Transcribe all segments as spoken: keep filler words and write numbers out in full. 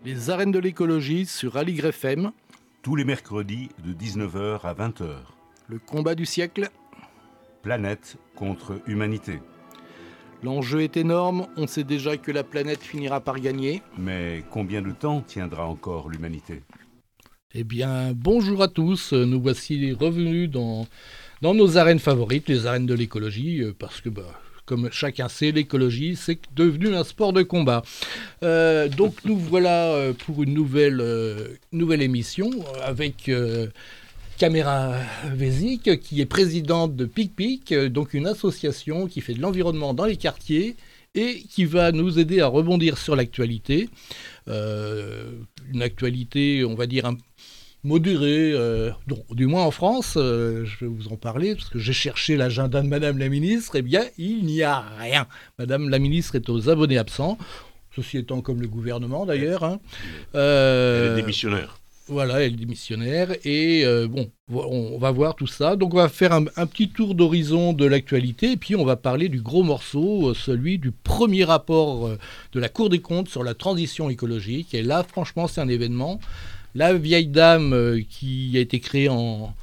Les arènes de l'écologie sur Aligre F M. Tous les mercredis de dix-neuf heures à vingt heures. Le combat du siècle. Planète contre humanité. L'enjeu est énorme, on sait déjà que la planète finira par gagner. Mais combien de temps tiendra encore l'humanité ? Eh bien, bonjour à tous, nous voici revenus dans, dans nos arènes favorites, les arènes de l'écologie, parce que, bah, comme chacun sait, l'écologie, c'est devenu un sport de combat. Euh, donc nous voilà pour une nouvelle, euh, nouvelle émission avec... Euh, Caméra Vézic, qui est présidente de PicPic, donc une association qui fait de l'environnement dans les quartiers et qui va nous aider à rebondir sur l'actualité. Euh, une actualité, on va dire, un, modérée, euh, donc, du moins en France, euh, je vais vous en parler, parce que j'ai cherché l'agenda de Madame la Ministre, eh bien, il n'y a rien. Madame la Ministre est aux abonnés absents, ceci étant comme le gouvernement d'ailleurs. Hein. Euh, Elle est démissionnaire. Voilà, elle est démissionnaire et euh, bon, on va voir tout ça. Donc on va faire un, un petit tour d'horizon de l'actualité et puis on va parler du gros morceau, celui du premier rapport de la Cour des comptes sur la transition écologique. Et là, franchement, c'est un événement. La vieille dame qui a été créée en,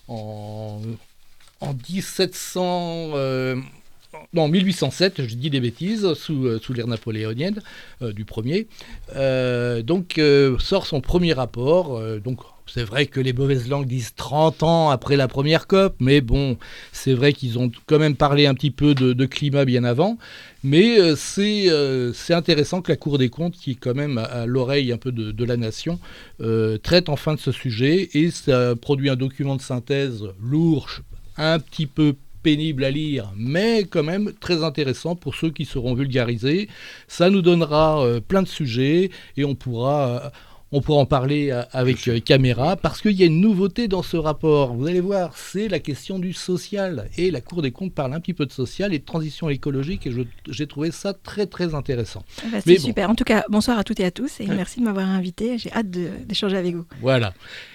en, en dix-sept cents... Euh, Non, mille huit cent sept, je dis des bêtises, sous, euh, sous l'ère napoléonienne, euh, du premier. Euh, donc, euh, sort son premier rapport. Euh, donc, c'est vrai que les mauvaises langues disent trente ans après la première COP, mais bon, c'est vrai qu'ils ont quand même parlé un petit peu de, de climat bien avant. Mais euh, c'est, euh, c'est intéressant que la Cour des comptes, qui est quand même à, à l'oreille un peu de, de la nation, euh, traite enfin de ce sujet. Et ça produit un document de synthèse lourd, un petit peu pénible à lire, mais quand même très intéressant pour ceux qui seront vulgarisés. Ça nous donnera euh, plein de sujets et on pourra, euh, on pourra en parler euh, avec euh, caméra, parce qu'il y a une nouveauté dans ce rapport. Vous allez voir, c'est la question du social. Et la Cour des comptes parle un petit peu de social et de transition écologique et je, j'ai trouvé ça très très intéressant. Bah, c'est mais super. Bon. En tout cas, bonsoir à toutes et à tous et ouais. Merci de m'avoir invité. J'ai hâte de, d'échanger avec vous. Voilà.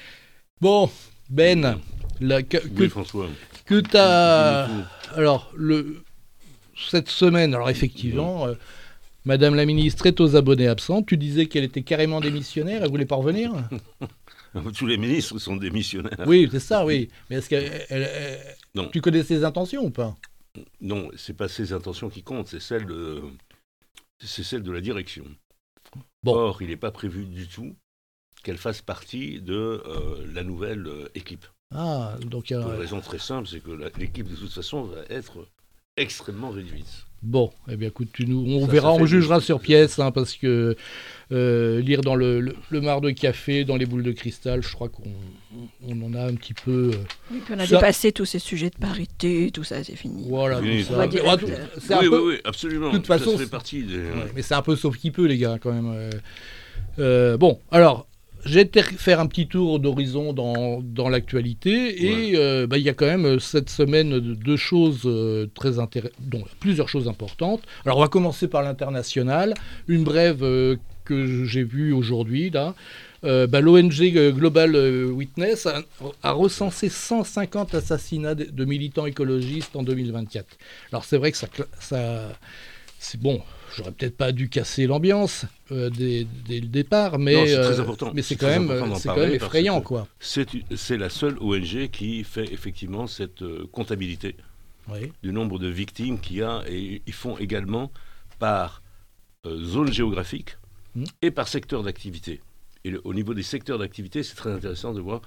Bon, Ben, la, que, oui, François. Que t'as... Alors, le... cette semaine, alors effectivement, euh, Madame la Ministre est aux abonnés absents. Tu disais qu'elle était carrément démissionnaire, elle ne voulait pas revenir ? Tous les ministres sont démissionnaires. Oui, c'est ça, oui. Mais est-ce que elle, elle, non. Tu connais ses intentions ou pas ? Non, ce n'est pas ses intentions qui comptent, c'est celle de, c'est celle de la direction. Bon. Or, il n'est pas prévu du tout qu'elle fasse partie de euh, la nouvelle euh, équipe. Ah, donc, euh... Pour une raison très simple, c'est que la, l'équipe de toute façon va être extrêmement réduite. Bon, eh bien écoute, tu nous, on ça, verra, ça on jugera des... sur pièce, hein, parce que euh, lire dans le, le, le mar de café, dans les boules de cristal, je crois qu'on on en a un petit peu... Euh, oui, puis on a ça... dépassé tous ces sujets de parité, tout ça, c'est fini. Voilà, oui, tout ça. Dire, ouais, tout, c'est oui, peu... oui, oui, absolument. De toute façon, ça fait partie des... ouais, mais c'est un peu sauf qui peut, les gars, quand même. Euh, euh, bon, alors... J'ai été faire un petit tour d'horizon dans, dans l'actualité et il ouais. euh, bah, y a quand même cette semaine deux choses euh, très intéressantes, donc plusieurs choses importantes. Alors on va commencer par l'international, une brève euh, que j'ai vue aujourd'hui là. Euh, bah, L'O N G Global Witness a, a recensé cent cinquante assassinats de, de militants écologistes en deux mille vingt-quatre. Alors c'est vrai que ça, ça c'est bon. J'aurais peut-être pas dû casser l'ambiance euh, dès, dès le départ, mais non, c'est très important. Euh, mais c'est, c'est quand même, c'est quand même effrayant, quoi. C'est, c'est la seule O N G qui fait effectivement cette euh, comptabilité oui. du nombre de victimes qu'il y a, et ils font également par euh, zone géographique mmh. et par secteur d'activité. Et le, au niveau des secteurs d'activité, c'est très intéressant de voir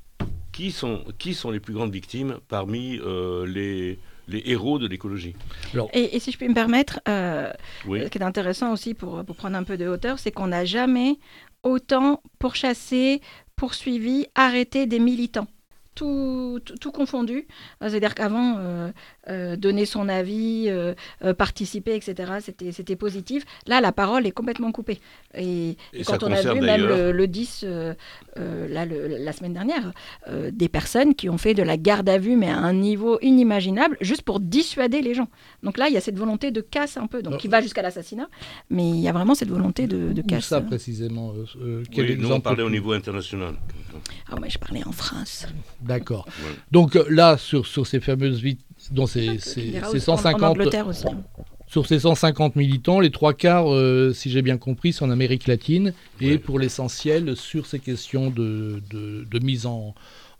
qui sont qui sont les plus grandes victimes parmi euh, les les héros de l'écologie. Alors... Et, et si je puis me permettre, euh, oui. ce qui est intéressant aussi pour, pour prendre un peu de hauteur, c'est qu'on n'a jamais autant pourchassé, poursuivi, arrêté des militants. Tout, tout, tout confondu. C'est-à-dire qu'avant, euh, euh, donner son avis, euh, euh, participer, et cetera, c'était, c'était positif. Là, la parole est complètement coupée. Et, et, et quand on a vu même le, le dix, euh, euh, là, le, la semaine dernière, euh, des personnes qui ont fait de la garde à vue, mais à un niveau inimaginable, juste pour dissuader les gens. Donc là, il y a cette volonté de casse un peu, donc, qui va jusqu'à l'assassinat, mais il y a vraiment cette volonté de, de casse. Où ça, précisément euh, quel oui, nous, on parlait au niveau international. Ah, mais je parlais en France. D'accord. Ouais. Donc là, sur, sur ces fameuses vies, dont ces, ces, ces cent cinquante, en Angleterre aussi. Sur ces cent cinquante militants, les trois quarts, euh, si j'ai bien compris, sont en Amérique latine et ouais. pour l'essentiel sur ces questions de, de, de mise en,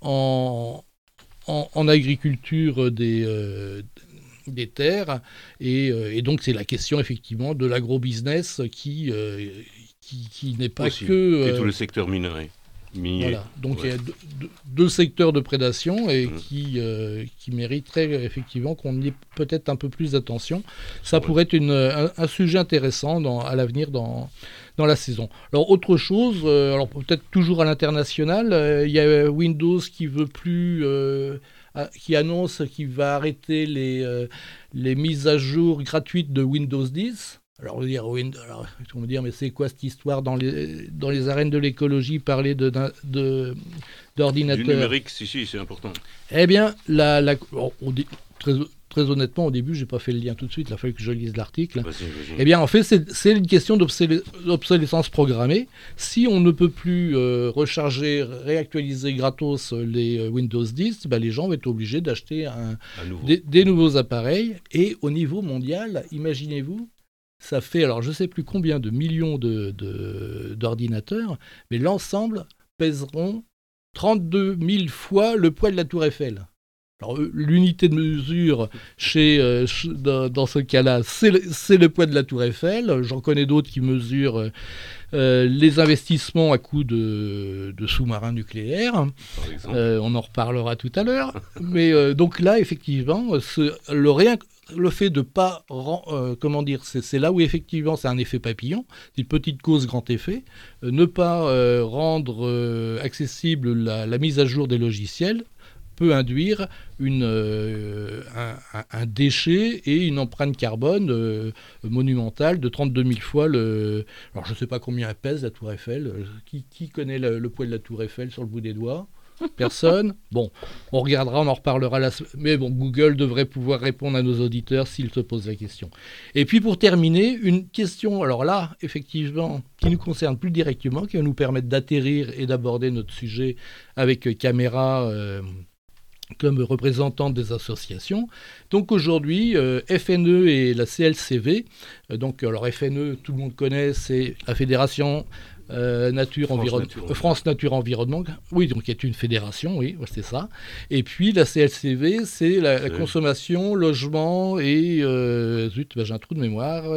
en, en, en agriculture des, euh, des terres. Et, euh, et donc c'est la question effectivement de l'agro-business qui, euh, qui, qui n'est pas Aussi. que... Euh, et tout le secteur minerai. Minier. Voilà, donc ouais. il y a deux, deux, deux secteurs de prédation et mmh. qui, euh, qui mériteraient effectivement qu'on ait peut-être un peu plus d'attention. Ça ouais. pourrait être une, un, un sujet intéressant dans, à l'avenir dans, dans la saison. Alors autre chose, euh, alors peut-être toujours à l'international, euh, il y a Windows qui veut plus, euh, à, qui annonce qu'il va arrêter les, euh, les mises à jour gratuites de Windows dix. Alors, on va dire, oui, alors, on va dire, mais c'est quoi cette histoire dans les, dans les arènes de l'écologie, parler de, de, d'ordinateurs. Du numérique, si, si, c'est important. Eh bien, la, la, on, on dit, très, très honnêtement, au début, je n'ai pas fait le lien tout de suite, il a fallu que je lise l'article. Vas-y, vas-y. Eh bien, en fait, c'est, c'est une question d'obsolé, d'obsolescence programmée. Si on ne peut plus euh, recharger, réactualiser gratos les euh, Windows dix, ben, les gens vont être obligés d'acheter un, des, des nouveaux appareils. Et au niveau mondial, imaginez-vous, ça fait, alors je ne sais plus combien de millions de, de, d'ordinateurs, mais l'ensemble pèseront trente-deux mille fois le poids de la Tour Eiffel. Alors, l'unité de mesure chez, euh, dans, dans ce cas-là, c'est le, c'est le poids de la Tour Eiffel. J'en connais d'autres qui mesurent euh, les investissements à coût de, de sous-marins nucléaires. Euh, on en reparlera tout à l'heure. Mais euh, donc là, effectivement, ce, le rien... Le fait de pas, euh, comment dire, c'est, c'est là où effectivement c'est un effet papillon, c'est une petite cause grand effet, euh, ne pas euh, rendre euh, accessible la, la mise à jour des logiciels peut induire une, euh, un, un déchet et une empreinte carbone euh, monumentale de trente-deux mille fois le... Alors je ne sais pas combien elle pèse la Tour Eiffel, qui, qui connaît le, le poids de la Tour Eiffel sur le bout des doigts ? Personne. Bon, on regardera, on en reparlera. La... Mais bon, Google devrait pouvoir répondre à nos auditeurs s'ils se posent la question. Et puis pour terminer, une question, alors là, effectivement, qui nous concerne plus directement, qui va nous permettre d'atterrir et d'aborder notre sujet avec Caméra euh, comme représentante des associations. Donc aujourd'hui, euh, F N E et la C L C V, euh, donc alors F N E, tout le monde connaît, c'est la Fédération... Euh, Nature, France, Environ... Nature, euh, France Nature Environnement, oui, donc qui est une fédération, oui, c'est ça. Et puis la C L C V, c'est la, la consommation, logement et euh, zut, ben, j'ai un trou de mémoire.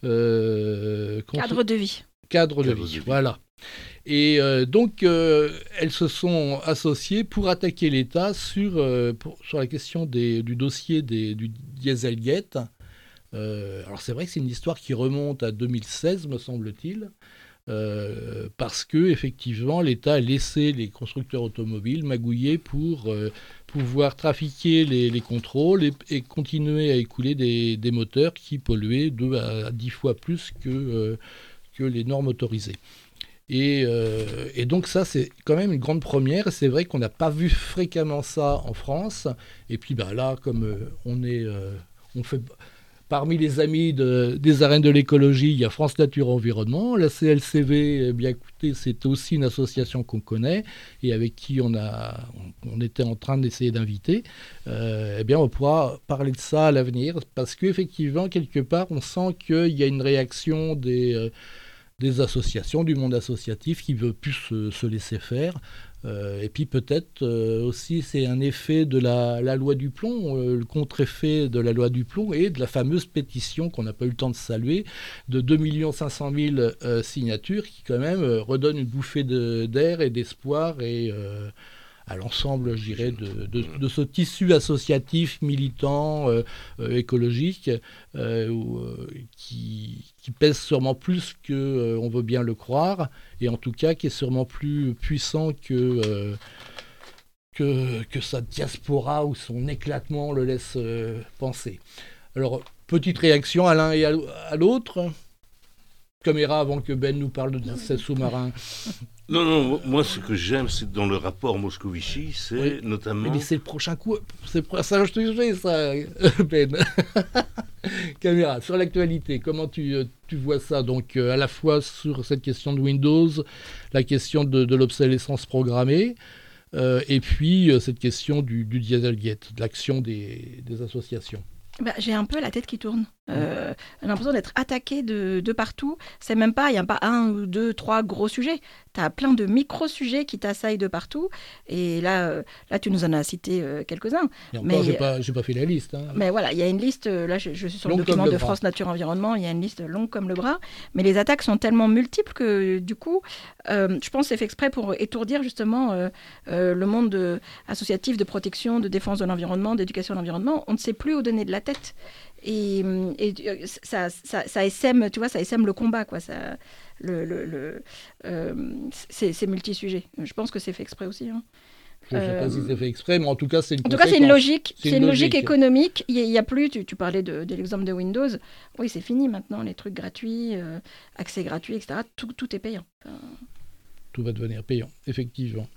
Euh, cons... Cadre de vie. Cadre, Cadre de, vie, de vie, voilà. Et euh, donc euh, elles se sont associées pour attaquer l'État sur, euh, pour, sur la question des, du dossier des, du Dieselgate. Euh, alors c'est vrai que c'est une histoire qui remonte à deux mille seize, me semble-t-il. Euh, parce que effectivement l'État a laissé les constructeurs automobiles magouiller pour euh, pouvoir trafiquer les, les contrôles et, et continuer à écouler des, des moteurs qui polluaient deux à dix fois plus que, euh, que les normes autorisées. Et, euh, et donc ça c'est quand même une grande première, et c'est vrai qu'on n'a pas vu fréquemment ça en France. Et puis bah, là comme euh, on est euh, on fait parmi les amis de, des arènes de l'écologie, il y a France Nature Environnement. La C L C V, eh bien, écoutez, c'est aussi une association qu'on connaît et avec qui on, a, on, on était en train d'essayer d'inviter. Euh, eh bien, on pourra parler de ça à l'avenir parce qu'effectivement, quelque part, on sent qu'il y a une réaction des, euh, des associations, du monde associatif qui ne veut plus se, se laisser faire. Euh, et puis peut-être euh, aussi c'est un effet de la, la loi du plomb, euh, le contre-effet de la loi du plomb et de la fameuse pétition qu'on n'a pas eu le temps de saluer de deux millions cinq cent mille euh, signatures qui quand même euh, redonne une bouffée de, d'air et d'espoir et euh, à l'ensemble, je dirais, de, de, de ce tissu associatif, militant, euh, euh, écologique, euh, euh, qui, qui pèse sûrement plus qu'on euh, veut bien le croire, et en tout cas qui est sûrement plus puissant que, euh, que, que sa diaspora ou son éclatement le laisse euh, penser. Alors, petite réaction à l'un et à, à l'autre. Caméra, avant que Ben nous parle de ces sous-marins. Non, non, moi ce que j'aime, c'est dans le rapport Moscovici, c'est oui. notamment... Mais c'est le prochain coup, c'est ça, je te dis ça, Ben. Caméra, sur l'actualité, comment tu, tu vois ça? Donc euh, à la fois sur cette question de Windows, la question de, de l'obsolescence programmée, euh, et puis euh, cette question du, du Dieselgate, de l'action des, des associations. Bah, j'ai un peu la tête qui tourne. Euh, on a l'impression d'être attaqué de, de partout. C'est même pas, il n'y a pas un ou deux, trois gros sujets. Tu as plein de micro-sujets qui t'assaillent de partout. Et là, euh, là tu nous en as cité euh, quelques-uns. Et encore, je n'ai pas, pas fait la liste. Hein. Mais voilà, il y a une liste, là je, je suis sur longue le document le de France Nature Environnement, il y a une liste longue comme le bras. Mais les attaques sont tellement multiples que du coup, euh, je pense que c'est fait exprès pour étourdir justement euh, euh, le monde de, associatif de protection, de défense de l'environnement, d'éducation de l'environnement. On ne sait plus où donner de la tête. Et, et ça, ça, ça essaime, tu vois, ça essaime le combat, quoi. Ça, le, le, le, euh, c'est, c'est multi-sujet. Je pense que c'est fait exprès aussi. Hein. Je ne sais euh, pas si c'est fait exprès, mais en tout cas, c'est une En tout cas, c'est une logique. C'est, c'est une logique, logique économique. Il n'y a, a plus, tu, tu parlais de, de l'exemple de Windows. Oui, c'est fini maintenant, les trucs gratuits, euh, accès gratuit, et cetera. Tout, tout est payant. Enfin... Tout va devenir payant, effectivement.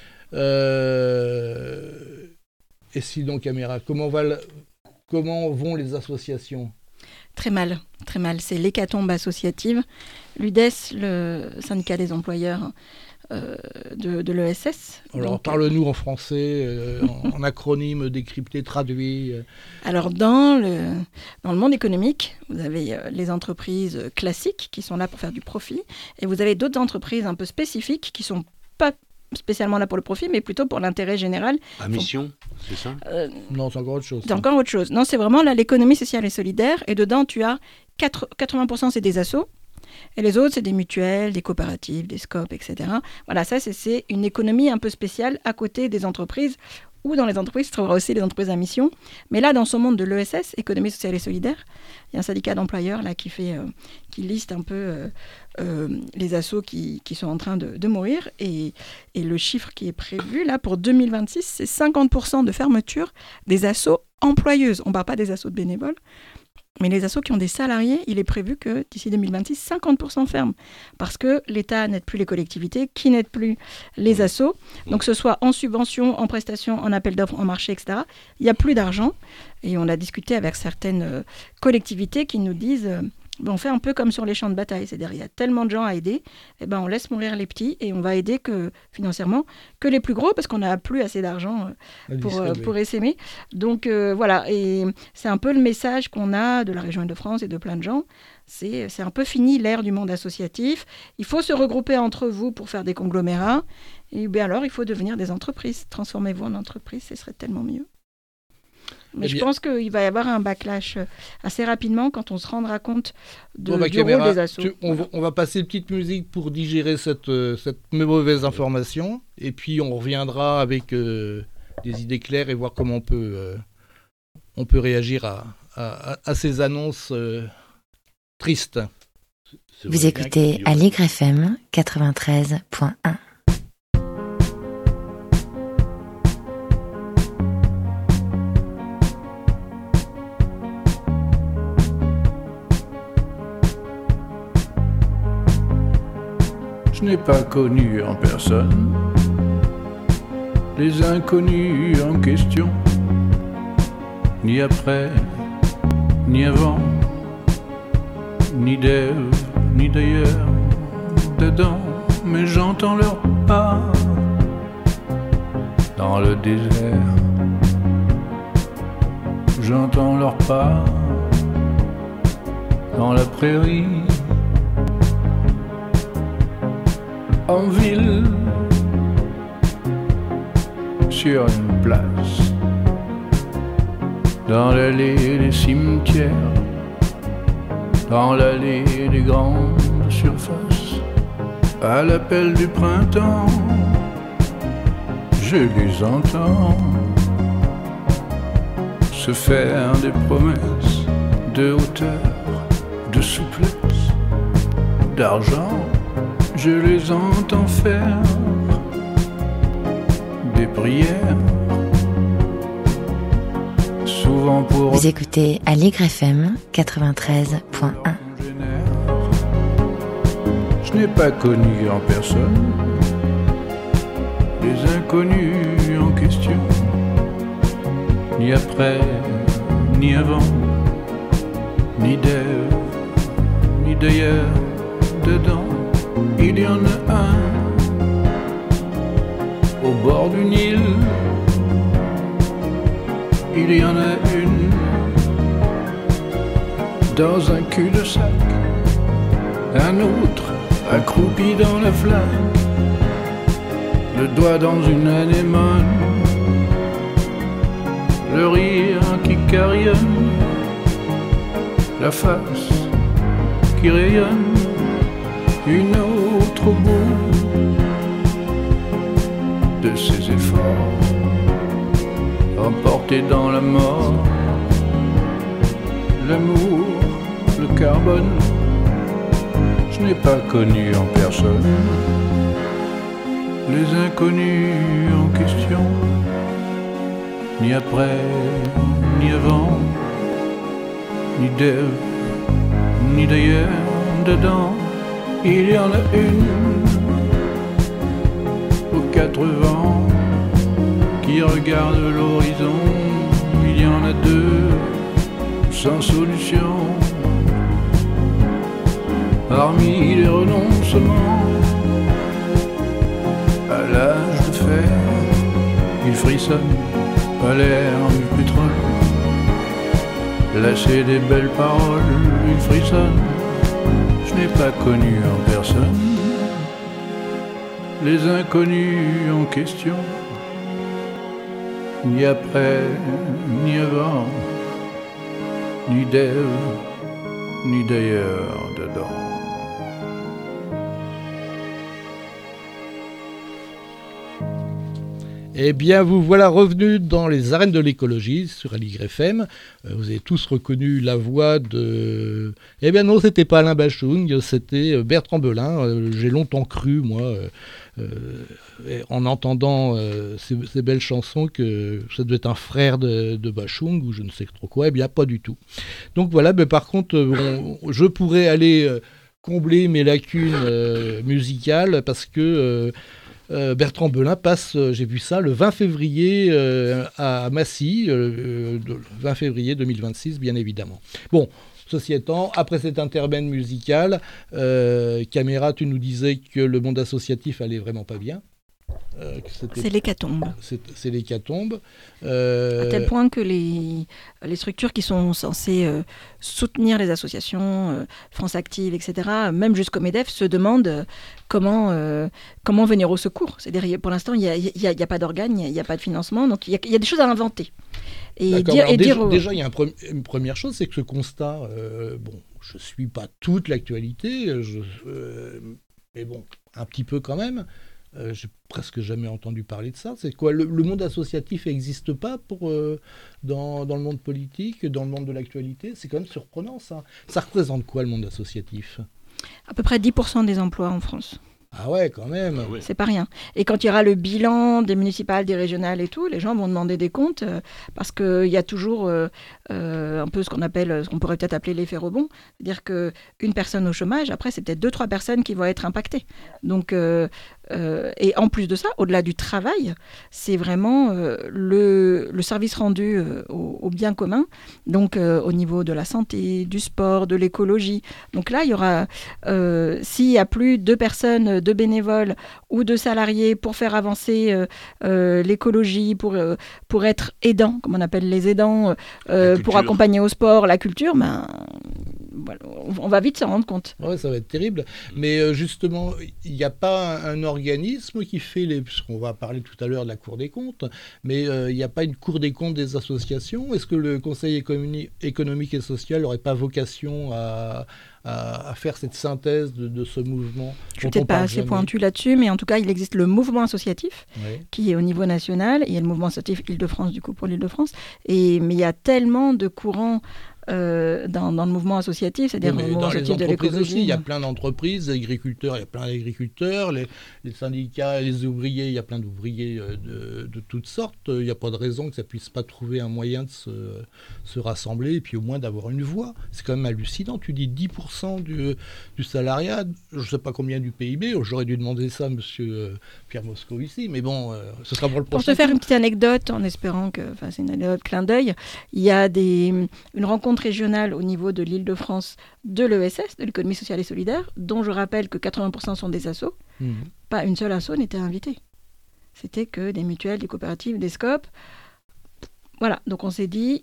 Euh... Et sinon, Caméra, comment va le... Comment vont les associations ? Très mal, très mal. C'est l'hécatombe associative. L'U D E S, le syndicat des employeurs euh, de, de l'E S S. Alors, donc, parle-nous en français, euh, en, en acronyme décrypté, traduit. Euh. Alors, dans le, dans le monde économique, vous avez euh, les entreprises classiques qui sont là pour faire du profit, et vous avez d'autres entreprises un peu spécifiques qui ne sont pas spécialement là pour le profit, mais plutôt pour l'intérêt général. À mission, c'est ça euh, Non, c'est encore autre chose. C'est ça. encore autre chose. Non, c'est vraiment là, l'économie sociale et solidaire. Et dedans, tu as quatre-vingts pour cent, c'est des assos. Et les autres, c'est des mutuelles, des coopératives, des scopes, et cetera. Voilà, ça, c'est, c'est une économie un peu spéciale à côté des entreprises, ou dans les entreprises, tu trouveras aussi les entreprises à mission. Mais là, dans ce monde de l'E S S, économie sociale et solidaire, il y a un syndicat d'employeurs là, qui, fait, euh, qui liste un peu euh, euh, les assos qui, qui sont en train de, de mourir. Et, et le chiffre qui est prévu là, pour deux mille vingt-six, c'est cinquante pour cent de fermeture des assos employeuses. On ne parle pas des assos de bénévoles. Mais les assos qui ont des salariés, il est prévu que d'ici deux mille vingt-six, cinquante pour cent ferment. Parce que l'État n'aide plus les collectivités, qui n'aide plus les assos. Donc que ce soit en subvention, en prestation, en appel d'offres, en marché, et cetera. Il n'y a plus d'argent. Et on a discuté avec certaines euh, collectivités qui nous disent... Euh, ben on fait un peu comme sur les champs de bataille. C'est-à-dire il y a tellement de gens à aider, eh ben on laisse mourir les petits et on va aider que, financièrement que les plus gros parce qu'on n'a plus assez d'argent euh, pour, euh, pour essaimer. Donc euh, voilà, et c'est un peu le message qu'on a de la région Île-de-France et de plein de gens. C'est, c'est un peu fini l'ère du monde associatif. Il faut se regrouper entre vous pour faire des conglomérats. Et bien alors, il faut devenir des entreprises. Transformez-vous en entreprise, ce serait tellement mieux. Mais eh je pense qu'il va y avoir un backlash assez rapidement quand on se rendra compte de, bon, bah, du caméra, rôle des assos. Tu, on, va, on va passer une petite musique pour digérer cette, euh, cette mauvaise information. Et puis on reviendra avec euh, des idées claires et voir comment on peut, euh, on peut réagir à, à, à ces annonces euh, tristes. Vous écoutez Aligre F M quatre-vingt-treize point un. Je n'ai pas connu en personne les inconnus en question, ni après, ni avant, ni d'Ève, ni d'ailleurs, dedans, mais j'entends leurs pas dans le désert. J'entends leurs pas dans la prairie. En ville, sur une place, dans l'allée des cimetières, dans l'allée des grandes surfaces, à l'appel du printemps, je les entends se faire des promesses de hauteur, de souplesse, d'argent. Je les entends faire des prières, souvent pour... Vous écoutez Aligre F M quatre-vingt-treize point un. Je n'ai pas connu en personne les inconnus en question, ni après, ni avant, ni d'Ève, ni d'ailleurs, dedans. Il y en a un au bord du Nil, il y en a une dans un cul-de-sac, un autre accroupi dans la flaque, le doigt dans une anémone, le rire qui carillonne, la face qui rayonne, une autre au bout de ses efforts, emporté dans la mort, l'amour, le carbone, je n'ai pas connu en personne les inconnus en question, ni après, ni avant, ni d'Ève, ni d'ailleurs, dedans, il y en a une aux quatre vents qui regarde l'horizon, il y en a deux sans solution. Parmi les renoncements, à l'âge de fer, il frissonne à l'air du pétrole. Lassé des belles paroles, il frissonne. Je n'ai pas connu en personne les inconnus en question, ni après, ni avant, ni d'Ève, ni d'ailleurs dedans. Eh bien, vous voilà revenus dans les arènes de l'écologie sur Aligre F M. Euh, vous avez tous reconnu la voix de... Eh bien non, c'était pas Alain Bachung, c'était Bertrand Belin. Euh, j'ai longtemps cru, moi, euh, euh, en entendant euh, ces, ces belles chansons, que ça devait être un frère de, de Bachung ou je ne sais trop quoi. Eh bien, pas du tout. Donc voilà, mais par contre, on, je pourrais aller euh, combler mes lacunes euh, musicales parce que... Euh, Euh, Bertrand Belin passe, euh, j'ai vu ça, le vingt février euh, à Massy, euh, le vingt février deux mille vingt-six, bien évidemment. Bon, ceci étant, après cet intermède musical, euh, Caméra, tu nous disais que le monde associatif allait vraiment pas bien. Euh, c'est l'hécatombe. C'est, c'est l'hécatombe. Euh... À tel point que les, les structures qui sont censées euh, soutenir les associations, euh, France Active, et cetera, même jusqu'au MEDEF, se demandent euh, comment, euh, comment venir au secours. C'est-à-dire, pour l'instant, il n'y a, y a, y a pas d'organes, il n'y a, a pas de financement, donc il y, y a des choses à inventer. Et dire, et déjà, dire... déjà, il y a un pre- une première chose, c'est que ce constat, euh, bon, je ne suis pas toute l'actualité, je, euh, mais bon, un petit peu quand même. Euh, j'ai presque jamais entendu parler de ça. C'est quoi, le, le monde associatif n'existe pas pour, euh, dans, dans le monde politique, dans le monde de l'actualité? C'est quand même surprenant, ça. Ça représente quoi, le monde associatif? À peu près dix pour cent des emplois en France. Ah ouais, quand même. Ah ouais. C'est pas rien. Et quand il y aura le bilan des municipales, des régionales et tout, les gens vont demander des comptes euh, parce qu'il y a toujours euh, euh, un peu ce qu'on appelle, ce qu'on pourrait peut-être appeler l'effet rebond. C'est-à-dire qu'une personne au chômage, après, c'est peut-être deux, trois personnes qui vont être impactées. Donc, euh, euh, et en plus de ça, au-delà du travail, c'est vraiment euh, le, le service rendu euh, au, au bien commun, donc euh, au niveau de la santé, du sport, de l'écologie. Donc là, il y aura, euh, s'il y a plus de personnes, de bénévoles ou de salariés pour faire avancer euh, euh, l'écologie, pour, euh, pour être aidants, comme on appelle les aidants, euh, pour accompagner au sport, la culture, ben, voilà, on va vite s'en rendre compte. Oui, ça va être terrible. Mais euh, justement, il n'y a pas un, un organisme qui fait les... Puisqu'on va parler tout à l'heure de la Cour des comptes, mais euh, il n'y a pas une Cour des comptes des associations. Est-ce que le Conseil économique, économique et social n'aurait pas vocation à... À, à faire cette synthèse de, de ce mouvement? Je ne suis peut-être pas assez jamais. pointu là-dessus, mais en tout cas, il existe le mouvement associatif, oui, qui est au niveau national. Il y a le mouvement associatif Île-de-France, du coup, pour l'Île-de-France. Et, mais il y a tellement de courants euh, dans, dans le mouvement associatif, c'est-à-dire oui, le mouvement dans les de entreprises aussi, il y a plein d'entreprises, des agriculteurs, il y a plein d'agriculteurs, les, les syndicats, les ouvriers, il y a plein d'ouvriers de, de toutes sortes. Il n'y a pas de raison que ça ne puisse pas trouver un moyen de se, se rassembler et puis au moins d'avoir une voix. C'est quand même hallucinant. Tu dis dix pour cent du, du salariat, je ne sais pas combien du P I B, j'aurais dû demander ça à M. Pierre Moscovici, mais bon, euh, ce sera pour le prochain. Pour te faire une petite anecdote, en espérant que, enfin c'est une anecdote clin d'œil, il y a des, une rencontre régionale au niveau de l'Île-de-France de l'E S S, de l'économie sociale et solidaire, dont je rappelle que quatre-vingts pour cent sont des assos. Mmh. Pas une seule asso n'était invitée. C'était que des mutuelles, des coopératives, des scopes. Voilà, donc on s'est dit,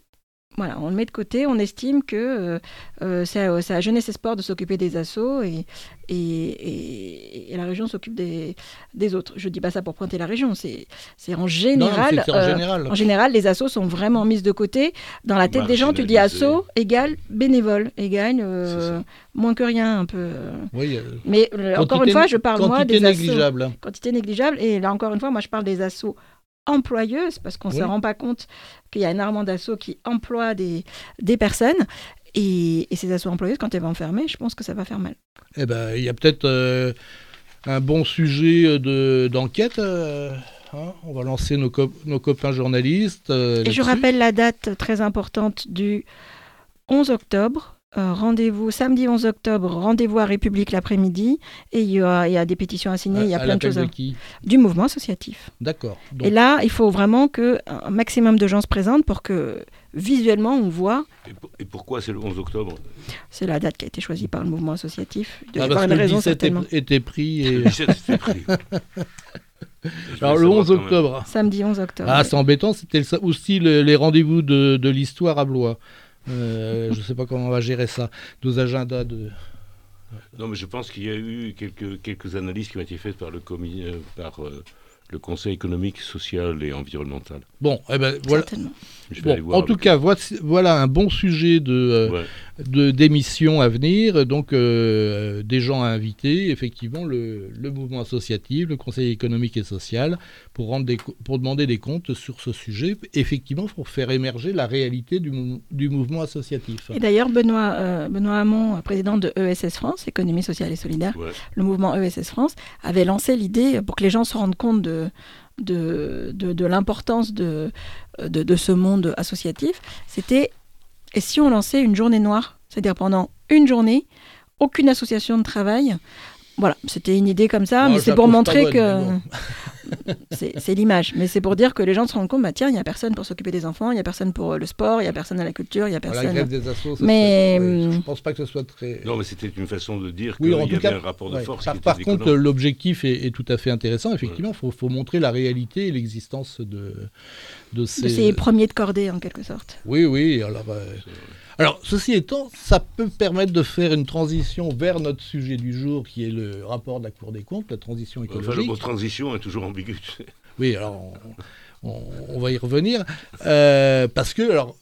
Voilà, on le met de côté, on estime que euh, c'est, à, c'est à Jeunesse et Sport de s'occuper des assos et, et, et, et la région s'occupe des, des autres. Je ne dis pas ça pour pointer la région, c'est, c'est en général. Non, c'est, c'est en, euh, général. En général, les assos sont vraiment mises de côté. Dans la tête des gens, tu dis asso égale bénévole, égale euh, moins que rien un peu. Oui, euh, Mais euh, encore une fois, je parle moi des négligeable. assos. Quantité négligeable. Et là, encore une fois, moi, je parle des assos employeuses, parce qu'on ne oui. se rend pas compte qu'il y a énormément d'assos qui emploient des, des personnes. Et, et ces assos employeuses, quand elles vont fermer, je pense que ça va faire mal. Eh ben, il y a peut-être euh, un bon sujet de, d'enquête. Euh, hein, on va lancer nos, co- nos copains journalistes. Euh, et là-dessus. Je rappelle la date très importante du onze octobre. Euh, rendez-vous samedi onze octobre, rendez-vous à République l'après-midi, et il y a, il y a des pétitions à signer, à, il y a plein de choses. De à... qui du mouvement associatif. D'accord. Donc... Et là, il faut vraiment qu'un maximum de gens se présentent pour que visuellement on voit. Et, pour, et pourquoi c'est le onze octobre ? C'est la date qui a été choisie par le mouvement associatif. Il doit y avoir une raison certainement. était pris. Et... Le dix-sept était pris. Alors le onze octobre. Samedi onze octobre. Ah, c'est embêtant, c'était aussi le, les rendez-vous de, de l'histoire à Blois. Euh, je ne sais pas comment on va gérer ça, nos agendas de... Non, mais je pense qu'il y a eu quelques, quelques analyses qui ont été faites par le, comi- euh, par, euh, le Conseil économique, social et environnemental. Bon, eh ben, voilà. Je vais Bon, en tout cas, voici, voilà un bon sujet de, euh, ouais. de, d'émission à venir. Donc, euh, des gens à inviter, effectivement, le, le mouvement associatif, le Conseil économique et social, pour, rendre des, pour demander des comptes sur ce sujet, effectivement, pour faire émerger la réalité du, mou- du mouvement associatif. Et d'ailleurs, Benoît, euh, Benoît Hamon, président de E S S France, Économie sociale et solidaire, ouais. le mouvement E S S France, avait lancé l'idée, pour que les gens se rendent compte de... De, de, de l'importance de, de, de ce monde associatif, c'était et si on lançait une journée noire, c'est-à-dire pendant une journée, aucune association ne travaille. Voilà, c'était une idée comme ça, bon, mais c'est pour montrer bonne, que bon. c'est, c'est l'image, mais c'est pour dire que les gens se rendent compte, bah tiens, il n'y a personne pour s'occuper des enfants, il n'y a personne pour le sport, il n'y a personne à la culture, il n'y a personne. La grève des assos, ça mais serait, ouais, je ne pense pas que ce soit très. Non, mais c'était une façon de dire oui, qu'il y avait cas, un rapport de ouais, force. Par, qui par était contre, déconnant. l'objectif est, est tout à fait intéressant. Effectivement, il ouais. faut, faut montrer la réalité et l'existence de de ces, de ces premiers de cordée en quelque sorte. Oui, oui. Alors. Euh... Alors, ceci étant, ça peut permettre de faire une transition vers notre sujet du jour, qui est le rapport de la Cour des comptes, la transition écologique. Enfin, le mot transition est toujours ambigu. Oui, alors, on, on, on va y revenir. Euh, parce que, alors,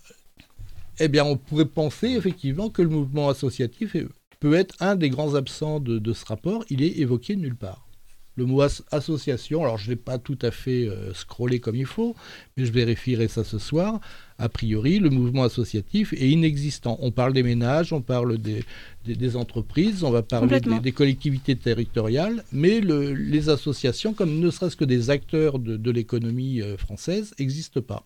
eh bien, on pourrait penser, effectivement, que le mouvement associatif peut être un des grands absents de, de ce rapport. Il est évoqué nulle part. Le mot as- association, alors je ne l'ai pas tout à fait euh, scrollé comme il faut, mais je vérifierai ça ce soir. A priori, le mouvement associatif est inexistant. On parle des ménages, on parle des, des, des entreprises, on va parler des, des collectivités territoriales, mais le, les associations, comme ne serait-ce que des acteurs de, de l'économie euh, française, n'existent pas.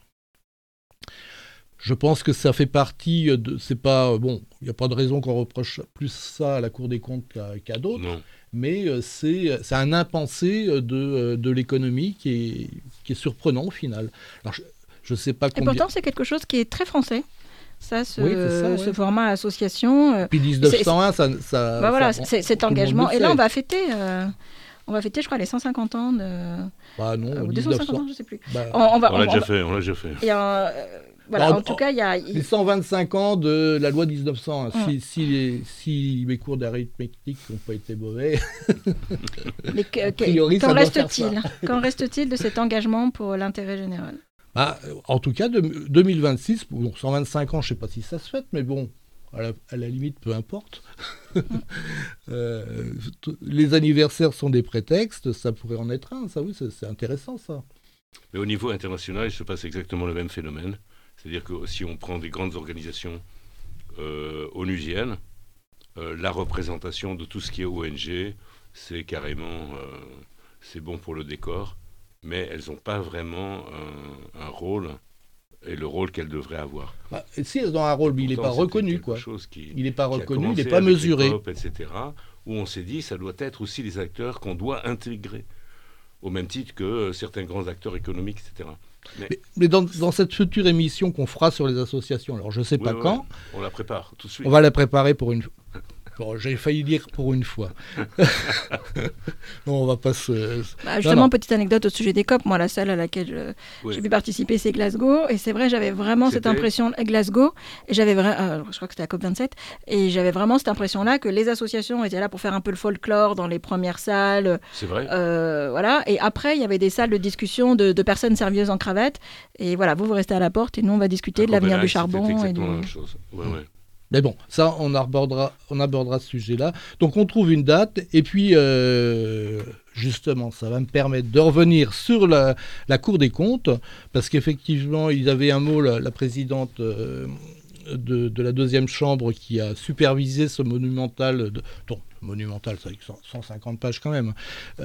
Je pense que ça fait partie de... C'est pas... Bon, il n'y a pas de raison qu'on reproche plus ça à la Cour des comptes qu'à, qu'à d'autres. Non. Mais euh, c'est, c'est un impensé de, de l'économie qui est, qui est surprenant au final. Alors, je ne sais pas combien... Et pourtant, c'est quelque chose qui est très français. Ça, ce, oui, ça, ouais. ce format association. Euh, Puis dix-neuf cent un, ça... ça, bah voilà, ça c'est, cet engagement. Et là, on va fêter... Euh, on va fêter, je crois, les cent cinquante ans de... Bah non, euh, deux cent cinquante ans, je ne sais plus. Bah, on, on, va, on, l'a on, déjà on, fait, on l'a déjà fait. Et euh, voilà, alors, en tout cas, il y a... Les cent vingt-cinq ans de la loi dix-neuf cent un. Hum. Si, si, les, si mes cours d'arithmétique n'ont pas été mauvais, Mais que, a priori, qu'en ça reste-t-il Qu'en reste-t-il de cet engagement pour l'intérêt général? Bah, en tout cas, de, deux mille vingt-six, bon, cent vingt-cinq ans, je ne sais pas si ça se fait, mais bon, à la, à la limite, peu importe. euh, t- les anniversaires sont des prétextes, ça pourrait en être un, ça oui, c'est, c'est intéressant ça. Mais au niveau international, il se passe exactement le même phénomène. C'est-à-dire que si on prend des grandes organisations euh, onusiennes, euh, la représentation de tout ce qui est O N G, c'est carrément, euh, c'est bon pour le décor, mais elles n'ont pas vraiment un, un rôle et le rôle qu'elles devraient avoir. Bah, si elles ont un rôle, mais il n'est pas reconnu, quoi. Qui, il n'est pas reconnu, il n'est pas mesuré. Cop, et cetera, où on s'est dit ça doit être aussi les acteurs qu'on doit intégrer, au même titre que euh, certains grands acteurs économiques, et cetera. Mais, mais, mais dans, dans cette future émission qu'on fera sur les associations, alors je ne sais oui, pas oui, quand... On la prépare tout de suite. On va la préparer pour une... Bon, j'ai failli dire pour une fois. Non, on va pas se... Bah, justement, non, non. Petite anecdote au sujet des COP. Moi, la salle à laquelle je, oui. j'ai pu participer, c'est Glasgow. Et c'est vrai, j'avais vraiment c'était... cette impression... Glasgow. Et j'avais vra... euh, je crois que c'était la COP vingt-sept. Et j'avais vraiment cette impression-là que les associations étaient là pour faire un peu le folklore dans les premières salles. C'est vrai. Euh, voilà. Et après, il y avait des salles de discussion de, de personnes sérieuses en cravate. Et voilà, vous, vous restez à la porte et nous, on va discuter à de l'avenir du charbon. C'était exactement et du... la même chose. Ouais, ouais. Mais bon, ça, on abordera, on abordera ce sujet-là. Donc, on trouve une date, et puis, euh, justement, ça va me permettre de revenir sur la, la Cour des comptes, parce qu'effectivement, ils avaient un mot, la, la présidente euh, de, de la deuxième chambre, qui a supervisé ce monumental... De, donc, monumental, c'est avec cent cinquante pages quand même,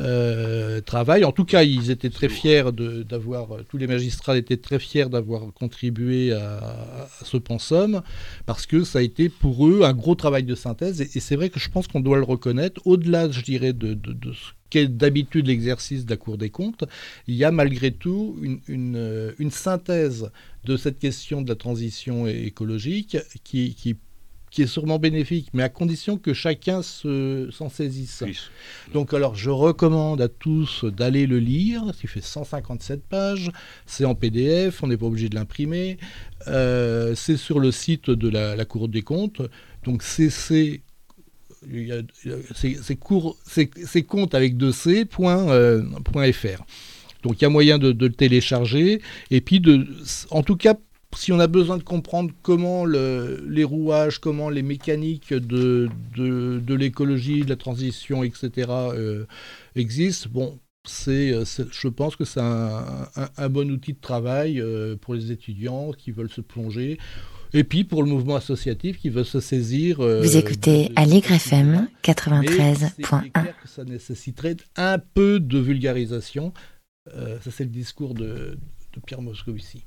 euh, travail. En tout cas, ils étaient très fiers de, d'avoir, tous les magistrats étaient très fiers d'avoir contribué à, à ce pensum, parce que ça a été pour eux un gros travail de synthèse, et, et c'est vrai que je pense qu'on doit le reconnaître, au-delà, je dirais, de, de, de ce qu'est d'habitude l'exercice de la Cour des comptes, il y a malgré tout une, une, une synthèse de cette question de la transition écologique qui, qui qui est sûrement bénéfique, mais à condition que chacun se, s'en saisisse. Oui. Donc alors, je recommande à tous d'aller le lire, il fait cent cinquante-sept pages, c'est en P D F, on n'est pas obligé de l'imprimer, euh, c'est sur le site de la, la Cour des comptes, donc C C, il y a, c'est, c'est, cours, c'est, c'est compte avec deux C, point, euh, point F R. Donc il y a moyen de, de le télécharger, et puis de, en tout cas, si on a besoin de comprendre comment le, les rouages, comment les mécaniques de, de, de l'écologie, de la transition, et cetera euh, existent, bon, c'est, c'est, je pense que c'est un, un, un bon outil de travail euh, pour les étudiants qui veulent se plonger. Et puis pour le mouvement associatif qui veut se saisir... Euh, Vous écoutez Aligre F M quatre-vingt-treize point un. C'est clair que ça nécessiterait un peu de vulgarisation. Euh, ça, c'est le discours de, de Pierre Moscovici.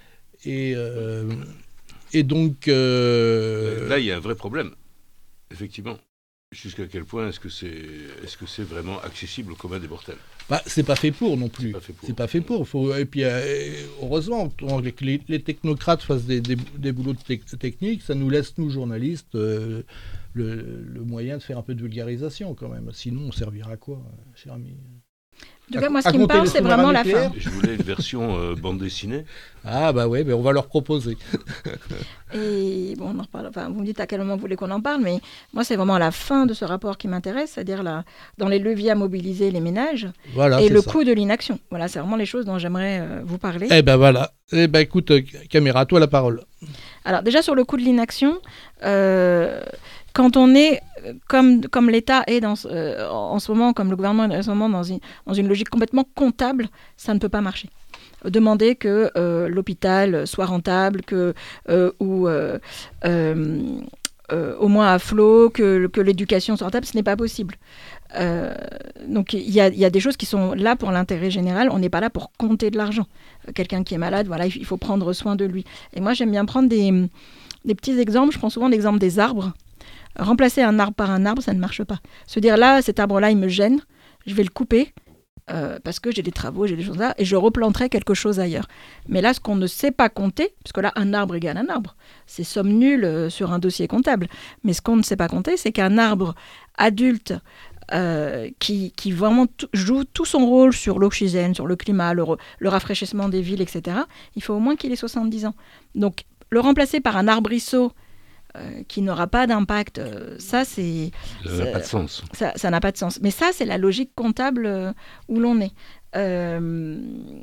Et, euh, et donc... Euh... Là, il y a un vrai problème, effectivement. Jusqu'à quel point est-ce que c'est, est-ce que c'est vraiment accessible au commun des mortels ? Bah, c'est pas fait pour non plus. C'est pas fait pour. C'est pas fait pour. Faut, et puis, euh, heureusement, que les, les technocrates fassent des, des, des boulots de te- techniques, ça nous laisse, nous, journalistes, euh, le, le moyen de faire un peu de vulgarisation, quand même. Sinon, on servira à quoi, cher ami ? En tout cas, moi, ce qui me parle, c'est vraiment la fin. Je voulais une version euh, bande dessinée. Ah, bah ouais, mais on va leur proposer. Et bon, on en reparle. Enfin, vous me dites à quel moment vous voulez qu'on en parle, mais moi, c'est vraiment la fin de ce rapport qui m'intéresse, c'est-à-dire la, dans les leviers à mobiliser les ménages voilà, et le ça. coût de l'inaction. Voilà, c'est vraiment les choses dont j'aimerais euh, vous parler. Eh ben voilà. Eh ben écoute, euh, Caméra, à toi la parole. Alors, déjà, sur le coût de l'inaction, euh, quand on est, comme, comme l'État est dans, euh, en ce moment, comme le gouvernement est en ce moment dans une, dans une logique complètement comptable, ça ne peut pas marcher. Demander que euh, l'hôpital soit rentable, que, euh, ou euh, euh, euh, au moins à flot, que, que l'éducation soit rentable, ce n'est pas possible. Euh, donc il y, y a des choses qui sont là pour l'intérêt général, on n'est pas là pour compter de l'argent. Euh, quelqu'un qui est malade, voilà, il faut prendre soin de lui. Et moi j'aime bien prendre des, des petits exemples, je prends souvent l'exemple des arbres. Remplacer un arbre par un arbre, ça ne marche pas. Se dire là, cet arbre-là, il me gêne, je vais le couper, euh, parce que j'ai des travaux, j'ai des choses là, et je replanterai quelque chose ailleurs. Mais là, ce qu'on ne sait pas compter, parce que là, un arbre égale un arbre, c'est somme nulle euh, sur un dossier comptable. Mais ce qu'on ne sait pas compter, c'est qu'un arbre adulte, Euh, qui, qui vraiment t- joue tout son rôle sur l'oxygène, sur le climat, le, re- le rafraîchissement des villes, et cetera, il faut au moins qu'il ait soixante-dix ans. Donc, le remplacer par un arbrisseau euh, qui n'aura pas d'impact, euh, ça, c'est... Ça n'a pas de sens. Ça, ça n'a pas de sens. Mais ça, c'est la logique comptable euh, où l'on est. Euh,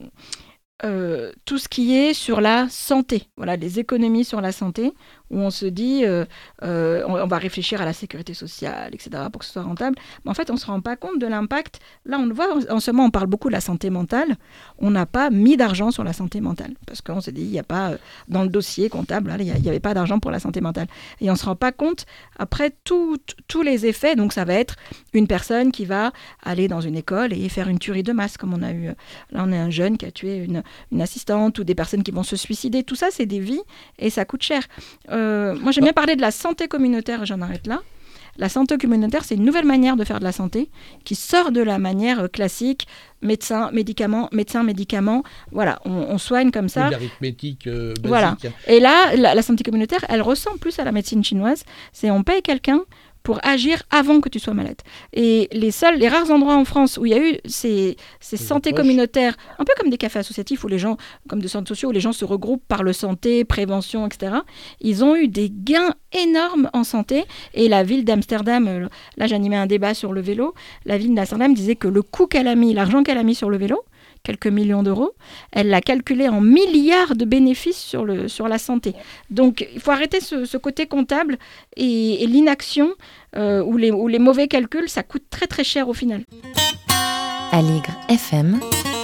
euh, tout ce qui est sur la santé, voilà, les économies sur la santé, où on se dit, euh, euh, on, on va réfléchir à la sécurité sociale, et cetera, pour que ce soit rentable. Mais en fait, on ne se rend pas compte de l'impact. Là, on le voit, en ce moment, on parle beaucoup de la santé mentale. On n'a pas mis d'argent sur la santé mentale. Parce qu'on s'est dit, il n'y a pas, euh, dans le dossier comptable, il n'y avait pas d'argent pour la santé mentale. Et on ne se rend pas compte, après, tous les effets. Donc, ça va être une personne qui va aller dans une école et faire une tuerie de masse, comme on a eu. Là, on a un jeune qui a tué une, une assistante, ou des personnes qui vont se suicider. Tout ça, c'est des vies et ça coûte cher. Euh, moi, j'aime bien parler de la santé communautaire, et j'en arrête là. La santé communautaire, c'est une nouvelle manière de faire de la santé qui sort de la manière classique, médecin, médicaments, médecin, médicaments. Voilà, on, on soigne comme ça. L'arithmétique euh, basique. Voilà. Et là, la, la santé communautaire, elle ressemble plus à la médecine chinoise. C'est on paye quelqu'un pour agir avant que tu sois malade. Et les seuls, les rares endroits en France où il y a eu ces, ces santé approches. communautaires, un peu comme des cafés associatifs où les gens, comme des centres sociaux, où les gens se regroupent par le santé, prévention, et cetera, ils ont eu des gains énormes en santé. Et la ville d'Amsterdam, là j'animais un débat sur le vélo, la ville d'Amsterdam disait que le coût qu'elle a mis, l'argent qu'elle a mis sur le vélo, quelques millions d'euros, elle l'a calculé en milliards de bénéfices sur, le, sur la santé. Donc, il faut arrêter ce, ce côté comptable et, et l'inaction euh, ou, les, ou les mauvais calculs, ça coûte très très cher au final. Aligre F M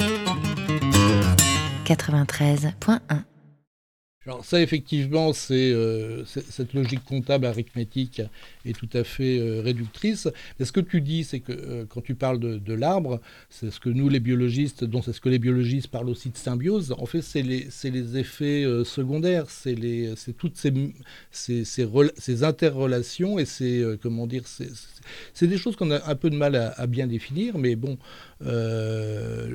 quatre-vingt-treize point un. Alors ça, effectivement, c'est, euh, c'est, cette logique comptable arithmétique est tout à fait euh, réductrice. Mais ce que tu dis, c'est que euh, quand tu parles de, de l'arbre, c'est ce que nous, les biologistes, dont c'est ce que les biologistes parlent aussi de symbiose, en fait, c'est les, c'est les effets euh, secondaires, c'est, les, c'est toutes ces, ces, ces, rela- ces interrelations et ces, euh, comment dire, c'est, c'est, c'est des choses qu'on a un peu de mal à, à bien définir, mais bon... Euh,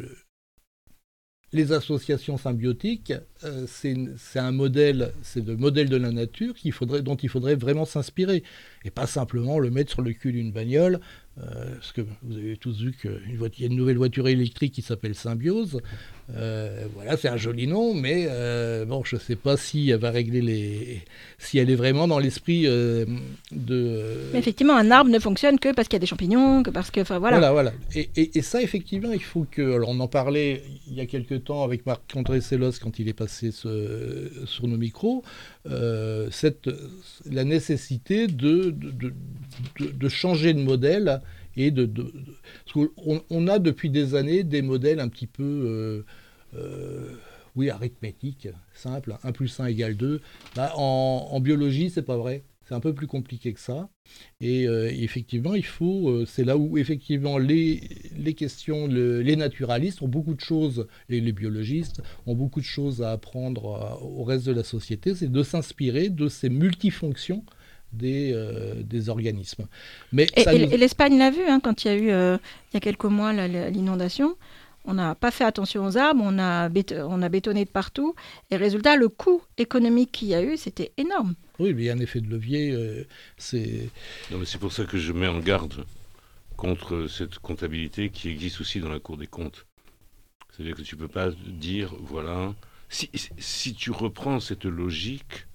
Les associations symbiotiques, euh, c'est, c'est un modèle, c'est le modèle de la nature qu'il faudrait, dont il faudrait vraiment s'inspirer, et pas simplement le mettre sur le cul d'une bagnole, euh, parce que vous avez tous vu qu'il y a une nouvelle voiture électrique qui s'appelle Symbiose. Euh, voilà, c'est un joli nom, mais euh, bon, je ne sais pas si elle va régler les, si elle est vraiment dans l'esprit euh, de. Mais effectivement, un arbre ne fonctionne que parce qu'il y a des champignons, que parce que, enfin voilà. Voilà, voilà. Et, et, et ça, effectivement, il faut que. Alors, on en parlait il y a quelques temps avec Marc-André Sellos quand il est passé ce, sur nos micros. Euh, cette, la nécessité de, de, de, de changer de modèle et de, de, de parce qu'on on a depuis des années des modèles un petit peu euh, euh, oui arithmétiques, simples, un plus un égale deux. Bah, en, en biologie, c'est pas vrai. C'est un peu plus compliqué que ça. Et euh, effectivement, il faut. Euh, c'est là où effectivement les, les questions, le, les naturalistes ont beaucoup de choses, et les biologistes ont beaucoup de choses à apprendre à, au reste de la société, c'est de s'inspirer de ces multifonctions des, euh, des organismes. Mais et, ça et, nous... et l'Espagne l'a vu hein, quand il y a eu euh, il y a quelques mois la, la, l'inondation. On n'a pas fait attention aux arbres, on a, béton, on a bétonné de partout. Et résultat, le coût économique qu'il y a eu, c'était énorme. Oui, mais il y a un effet de levier. Euh, c'est... Non, mais c'est pour ça que je mets en garde contre cette comptabilité qui existe aussi dans la Cour des comptes. C'est-à-dire que tu ne peux pas dire, voilà... Si, si tu reprends cette logique,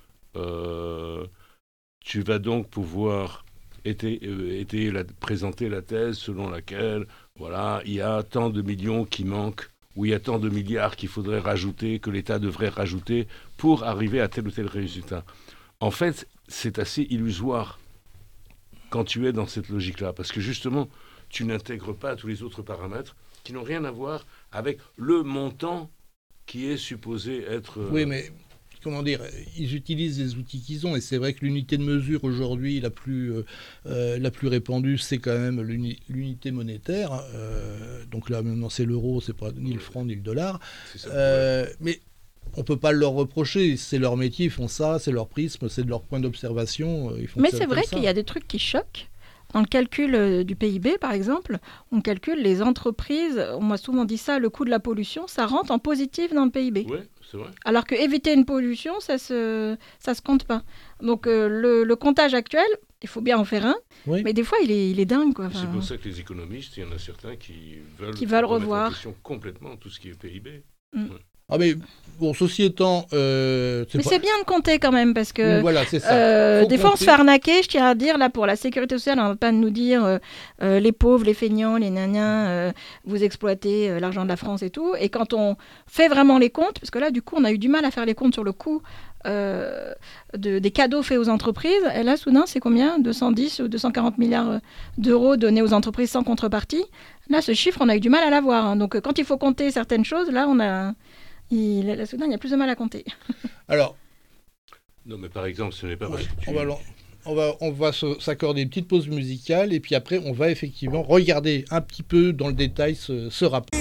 euh, tu vas donc pouvoir étayer, euh, étayer la, présenter la thèse selon laquelle, voilà, il y a tant de millions qui manquent, ou il y a tant de milliards qu'il faudrait rajouter, que l'État devrait rajouter pour arriver à tel ou tel résultat. En fait, c'est assez illusoire quand tu es dans cette logique-là, parce que justement, tu n'intègres pas tous les autres paramètres qui n'ont rien à voir avec le montant qui est supposé être... Euh... Oui, mais comment dire, ils utilisent les outils qu'ils ont, et c'est vrai que l'unité de mesure aujourd'hui la plus, euh, la plus répandue, c'est quand même l'uni- l'unité monétaire. Euh, donc là, maintenant, c'est l'euro, c'est pas ni le franc ni le dollar. Euh, mais on ne peut pas leur reprocher, c'est leur métier, ils font ça, c'est leur prisme, c'est de leur point d'observation. Ils font mais ça c'est vrai ça. qu'il y a des trucs qui choquent. Dans le calcul euh, du P I B, par exemple, on calcule les entreprises, on m'a souvent dit ça, le coût de la pollution, ça rentre en positif dans le P I B. Oui, c'est vrai. Alors qu'éviter une pollution, ça ne se, ça se compte pas. Donc euh, le, le comptage actuel, il faut bien en faire un, oui. Mais des fois, il est, il est dingue. Quoi. Enfin, c'est pour ça que les économistes, il y en a certains qui veulent, qui veulent revoir en question complètement tout ce qui est P I B. Mm. Ouais. Ah mais bon, ceci étant... Euh, c'est mais pas... c'est bien de compter quand même, parce que oui, voilà, c'est ça. Euh, des compter. fois on se fait arnaquer, je tiens à dire, là pour la sécurité sociale, on ne va pas nous dire euh, euh, les pauvres, les feignants, les nanas, euh, vous exploitez euh, l'argent de la France et tout. Et quand on fait vraiment les comptes, parce que là du coup on a eu du mal à faire les comptes sur le coût euh, de, des cadeaux faits aux entreprises, et là soudain c'est combien ? deux cent dix ou deux cent quarante milliards d'euros donnés aux entreprises sans contrepartie. Là ce chiffre on a eu du mal à l'avoir. Hein. Donc quand il faut compter certaines choses, là on a... Il, là, soudain, il y a plus de mal à compter. Alors, non, mais par exemple, ce n'est pas parce ouais, que tu... on va, on va, on va s'accorder une petite pause musicale et puis après, on va effectivement regarder un petit peu dans le détail ce, ce rapport.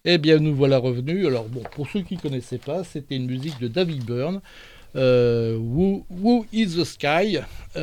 Eh bien, nous voilà revenus. Alors, bon, pour ceux qui ne connaissaient pas, c'était une musique de David Byrne, euh, Who, Who is the Sky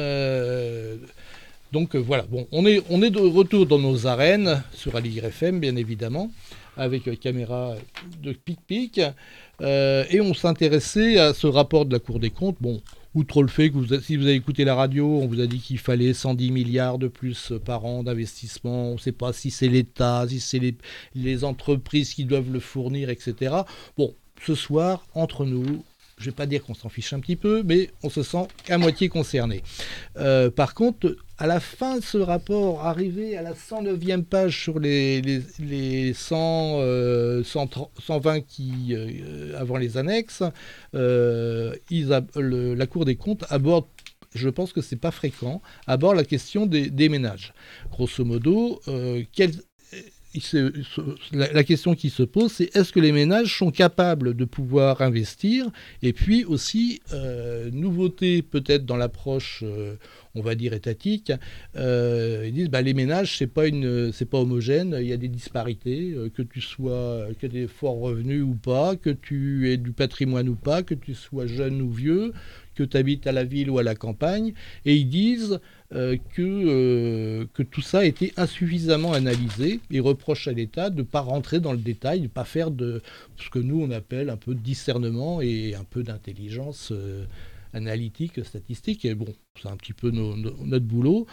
euh, Donc, euh, voilà, bon, on est, on est de retour dans nos arènes, sur Aligre F M, bien évidemment, avec euh, caméra de Pic-Pic, euh, et on s'intéressait à ce rapport de la Cour des comptes. Bon, outre le fait que vous, si vous avez écouté la radio, on vous a dit qu'il fallait cent dix milliards de plus par an d'investissement. On ne sait pas si c'est l'État, si c'est les, les entreprises qui doivent le fournir, et cetera. Bon, ce soir, entre nous, je ne vais pas dire qu'on s'en fiche un petit peu, mais on se sent à moitié concerné. Euh, par contre, à la fin de ce rapport, arrivé à la cent neuvième page sur les, les, les cent, euh, cent, cent vingt qui, euh, avant les annexes, euh, ils a, le, la Cour des comptes aborde, je pense que ce n'est pas fréquent, aborde la question des, des ménages. Grosso modo, euh, quels... Se, la, la question qui se pose, c'est est-ce que les ménages sont capables de pouvoir investir? Et puis aussi, euh, nouveauté peut-être dans l'approche, euh, on va dire étatique, euh, ils disent bah, les ménages, c'est pas une, c'est pas homogène, il y a des disparités, euh, que tu sois, que tu aies forts revenus ou pas, que tu aies du patrimoine ou pas, que tu sois jeune ou vieux, que tu habites à la ville ou à la campagne, et ils disent euh, que, euh, que tout ça a été insuffisamment analysé. Ils reprochent à l'État de ne pas rentrer dans le détail, de ne pas faire de ce que nous on appelle un peu de discernement et un peu d'intelligence euh, analytique, statistique. Et bon, c'est un petit peu nos, nos, notre boulot,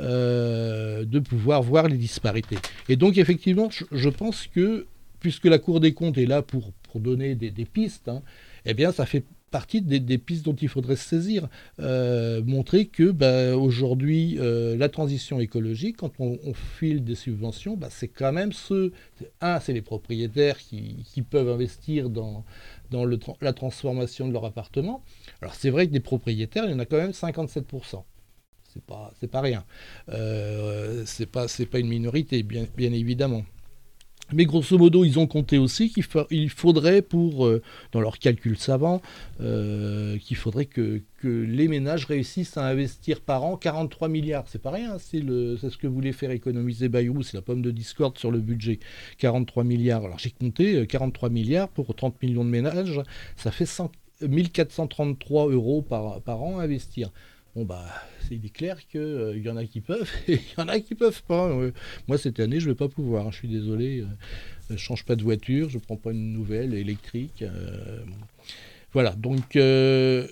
euh, de pouvoir voir les disparités. Et donc effectivement, je, je pense que, puisque la Cour des comptes est là pour, pour donner des, des pistes, hein, eh bien ça fait partie des, des pistes dont il faudrait se saisir, euh, montrer que bah, aujourd'hui euh, la transition écologique, quand on, on file des subventions, bah, c'est quand même ceux, un c'est les propriétaires qui, qui peuvent investir dans, dans le, la transformation de leur appartement. Alors c'est vrai que des propriétaires, il y en a quand même cinquante-sept pour cent. C'est pas, c'est pas rien. Euh, c'est pas, c'est pas une minorité, bien, bien évidemment. Mais grosso modo, ils ont compté aussi qu'il fa- il faudrait, pour, euh, dans leurs calculs savants, euh, qu'il faudrait que, que les ménages réussissent à investir par an quarante-trois milliards. C'est pas rien, c'est, le, c'est ce que voulait faire économiser Bayrou, c'est la pomme de discorde sur le budget. quarante-trois milliards. Alors j'ai compté, quarante-trois milliards pour trente millions de ménages, ça fait cent, mille quatre cent trente-trois euros par, par an à investir. Bon, bah, c'est, il est clair qu'il euh, y en a qui peuvent et il y en a qui peuvent pas. Euh, moi, cette année, je ne vais pas pouvoir. Hein, je suis désolé. Euh, je ne change pas de voiture. Je ne prends pas une nouvelle électrique. Euh, voilà. Donc, euh,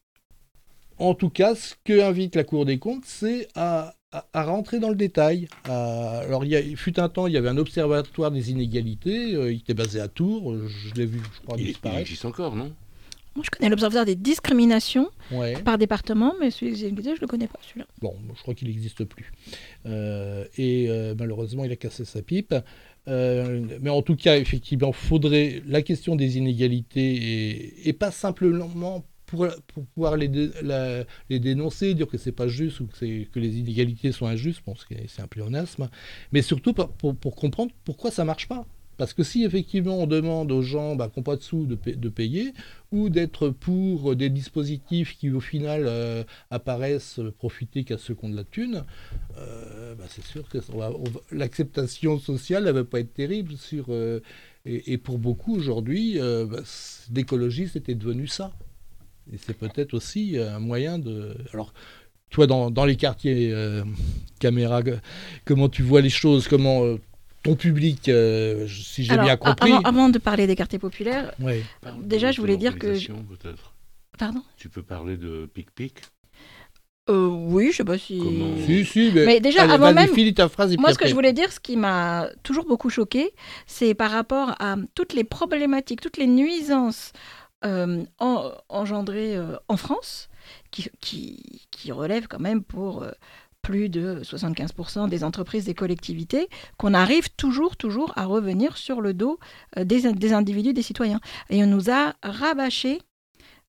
en tout cas, ce que invite la Cour des comptes, c'est à, à, à rentrer dans le détail. À, alors, il, y a, il fut un temps, il y avait un observatoire des inégalités. Euh, il était basé à Tours. Je l'ai vu, je crois, il, disparaître. Il existe encore, non? Moi, je connais l'observatoire des discriminations ouais. par département, mais celui que j'ai écouté, je ne le connais pas, celui-là. Bon, je crois qu'il n'existe plus. Euh, et euh, malheureusement, il a cassé sa pipe. Euh, mais en tout cas, effectivement, faudrait la question des inégalités, et, et pas simplement pour, pour pouvoir les, dé, la, les dénoncer, dire que c'est pas juste ou que, c'est, que les inégalités sont injustes, bon, c'est un pléonasme, mais surtout pour, pour, pour comprendre pourquoi ça ne marche pas. Parce que si effectivement on demande aux gens bah, qui n'ont pas de sous de, de payer, ou d'être pour des dispositifs qui au final euh, apparaissent profiter qu'à ceux qui ont de la thune, euh, bah, c'est sûr que on va, on va, l'acceptation sociale ne va pas être terrible. Sur, euh, et, et pour beaucoup aujourd'hui, euh, bah, l'écologie c'était devenu ça. Et c'est peut-être aussi un moyen de... Alors, toi dans, dans les quartiers, euh, caméra, comment tu vois les choses, comment... Euh, ton public, euh, si j'ai Alors, bien compris... Avant, avant de parler des quartiers populaires, ouais. déjà je voulais dire que... Peut-être. Pardon ? Tu peux parler de Pic-Pic ? euh, Oui, je ne sais pas si... Comment... Si, si, mais, mais déjà, allez, avant même... Finis ta phrase et moi, ce après. que je voulais dire, ce qui m'a toujours beaucoup choqué, c'est par rapport à toutes les problématiques, toutes les nuisances euh, en, engendrées euh, en France, qui, qui, qui relèvent quand même pour... Euh, plus de soixante-quinze pour cent des entreprises, des collectivités, qu'on arrive toujours, toujours à revenir sur le dos des, des individus, des citoyens. Et on nous a rabâché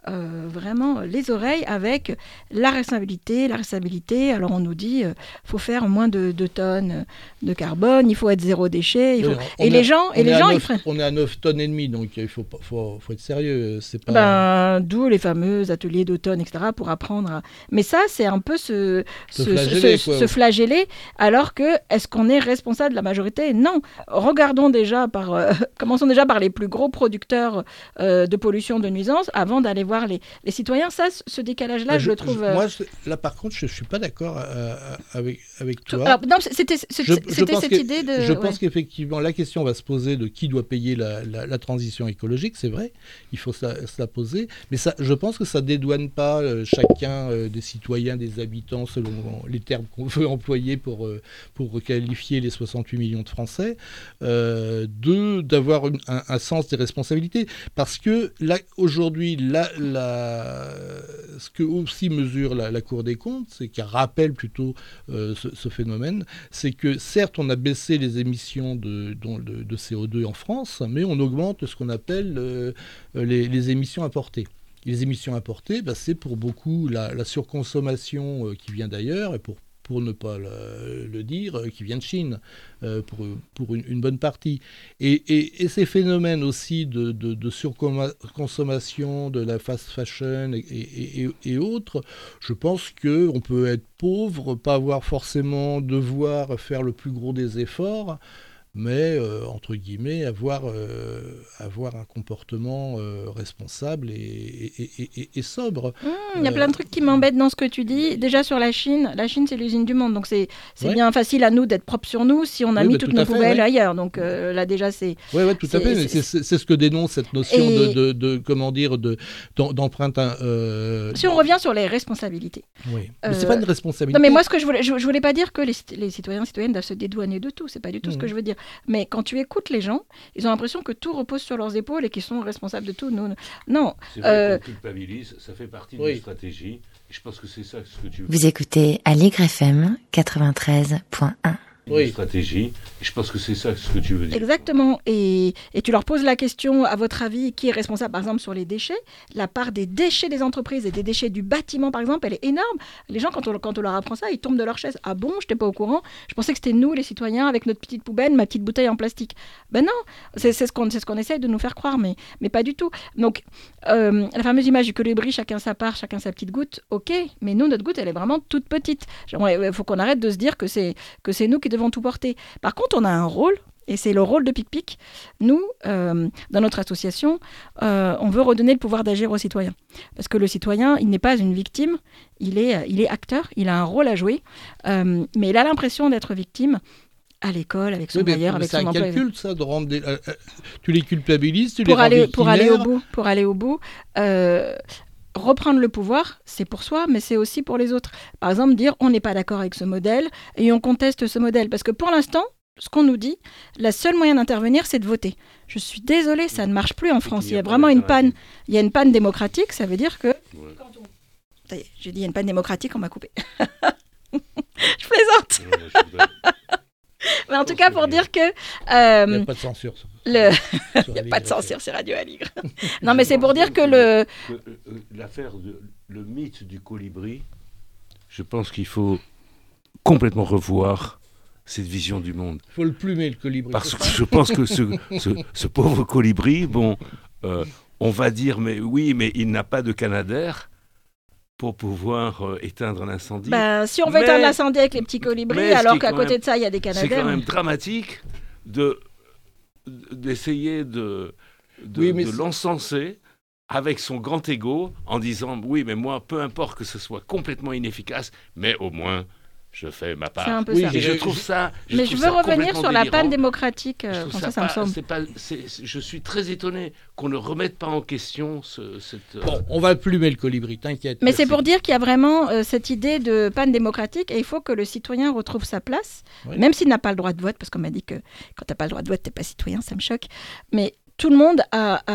euh, vraiment les oreilles avec la responsabilité, la responsabilité. Alors on nous dit, il euh, faut faire moins de, de tonnes de carbone, il faut être zéro déchet. Il faut... Et, les gens, et les gens, neuf, ils... on est à neuf tonnes et demie, donc il faut, faut, faut être sérieux. C'est pas... ben, d'où les fameux ateliers d'automne, et cetera, pour apprendre à... Mais ça, c'est un peu se, se, se, flageller, se, se flageller, alors que, est-ce qu'on est responsable de la majorité ? Non. Regardons déjà par... Euh, commençons déjà par les plus gros producteurs euh, de pollution, de nuisance, avant d'aller voir les, les citoyens. Ça, ce décalage-là, je, je le trouve... Je, moi, là, par contre, je ne suis pas d'accord euh, avec, avec toi. Alors, non, c'était, c'était, je, c'était je cette que, idée de... Je ouais. pense qu'effectivement, la question va se poser de qui doit payer la, la, la transition écologique, c'est vrai, il faut se la, se la poser, mais ça, je pense que ça ne dédouane pas euh, chacun euh, des citoyens, des habitants, selon les termes qu'on veut employer pour, euh, pour qualifier les soixante-huit millions de Français, euh, de, d'avoir une, un, un sens des responsabilités. Parce que là, aujourd'hui, la, la, ce que aussi mesure la, la Cour des comptes, c'est qu'elle rappelle plutôt euh, ce, ce phénomène, c'est que certes, on a baissé les émissions de, de, de C O deux en France, mais on augmente ce qu'on appelle euh, les, les émissions importées. Les émissions importées, bah, c'est pour beaucoup la, la surconsommation euh, qui vient d'ailleurs, et pour, pour ne pas le, le dire, euh, qui vient de Chine, euh, pour, pour une, une bonne partie. Et, et, et ces phénomènes aussi de, de, de surconsommation, de la fast fashion et, et, et, et autres, je pense qu'on peut être pauvre, pas avoir forcément devoir faire le plus gros des efforts, mais, euh, entre guillemets, avoir, euh, avoir un comportement euh, responsable et, et, et, et, et sobre. Il mmh, y a euh, plein de trucs qui m'embêtent dans ce que tu dis. Déjà sur la Chine, la Chine, c'est l'usine du monde, donc c'est, c'est ouais. bien facile à nous d'être propres sur nous si on a oui, mis bah, toutes nos fait, poubelles ouais. ailleurs. Donc euh, là, déjà, c'est... Oui, ouais, tout c'est, à fait. C'est, c'est, c'est, c'est ce que dénonce cette notion et... de, de, de, comment dire, de, d'empreinte... Euh... Si on revient sur les responsabilités. Oui, mais euh... c'est pas une responsabilité. Non, mais moi, ce que je voulais, je, je voulais pas dire que les, les citoyens et citoyennes doivent se dédouaner de tout. C'est pas du tout mmh. ce que je veux dire. Mais quand tu écoutes les gens, ils ont l'impression que tout repose sur leurs épaules et qu'ils sont responsables de tout. Nous, non. C'est vrai euh... qu'on culpabilise, ça fait partie oui. d'une stratégie. Et je pense que c'est ça ce que tu veux. Vous écoutez Aligre F M quatre-vingt-treize point un. Oui. Une stratégie. Et je pense que c'est ça ce que tu veux dire. Exactement. Et, et tu leur poses la question, à votre avis, qui est responsable, par exemple, sur les déchets ? La part des déchets des entreprises et des déchets du bâtiment, par exemple, elle est énorme. Les gens, quand on, quand on leur apprend ça, ils tombent de leur chaise. Ah bon, je n'étais pas au courant. Je pensais que c'était nous, les citoyens, avec notre petite poubelle, ma petite bouteille en plastique. Ben non, c'est, c'est, ce, qu'on, c'est ce qu'on essaye de nous faire croire, mais, mais pas du tout. Donc, euh, la fameuse image du colibri, chacun sa part, chacun sa petite goutte, ok, mais nous, notre goutte, elle est vraiment toute petite. Il faut qu'on arrête de se dire que c'est, que c'est nous qui devons tout porter. Par contre, on a un rôle, et c'est le rôle de Pic-Pic. Nous, euh, dans notre association, euh, on veut redonner le pouvoir d'agir aux citoyens. Parce que le citoyen, il n'est pas une victime, il est, il est acteur, il a un rôle à jouer, euh, mais il a l'impression d'être victime à l'école, avec son oui, bailleur, avec son employeur. C'est un calcul, ça, de rendre des... euh, tu les culpabilises, tu pour les aller, rends pour aller au bout, pour aller au bout. Euh, Reprendre le pouvoir, c'est pour soi, mais c'est aussi pour les autres. Par exemple, dire on n'est pas d'accord avec ce modèle et on conteste ce modèle. Parce que pour l'instant, ce qu'on nous dit, le seul moyen d'intervenir, c'est de voter. Je suis désolée, ça ne marche plus en France. Il y a vraiment une panne. Il y a une panne démocratique, ça veut dire que... Ouais. Quand on... Ça y est, j'ai dit il y a une panne démocratique, on m'a coupé. Je plaisante. Ouais, mais en tout cas, pour dire que... Euh, il n'y a pas de censure. Le... il n'y a pas de censure sur Radio Aligre. Non, mais c'est pour dire que le... Que, euh, l'affaire, de, le mythe du colibri, je pense qu'il faut complètement revoir cette vision du monde. Il faut le plumer, le colibri. Parce que je pense que ce, ce, ce pauvre colibri, bon, euh, on va dire, mais oui, mais il n'a pas de canadair pour pouvoir euh, éteindre l'incendie. Ben, si on veut mais, éteindre l'incendie avec les petits colibris, alors qu'à côté même, de ça, il y a des canadaires. C'est quand même dramatique de, d'essayer de, de, oui, de l'encenser avec son grand ego en disant « Oui, mais moi, peu importe que ce soit complètement inefficace, mais au moins... » je fais ma part. C'est un peu oui, ça. Et je trouve ça. Je mais trouve je veux ça revenir sur la délirant. panne démocratique. Euh, ça, ça, ça pas, me semble. C'est pas, c'est, je suis très étonné qu'on ne remette pas en question ce, cette. Bon, on va plumer le colibri, t'inquiète. Mais merci. C'est pour dire qu'il y a vraiment euh, cette idée de panne démocratique et il faut que le citoyen retrouve sa place, oui. Même s'il n'a pas le droit de vote, parce qu'on m'a dit que quand tu n'as pas le droit de vote, tu n'es pas citoyen, ça me choque. Mais tout le monde a, a,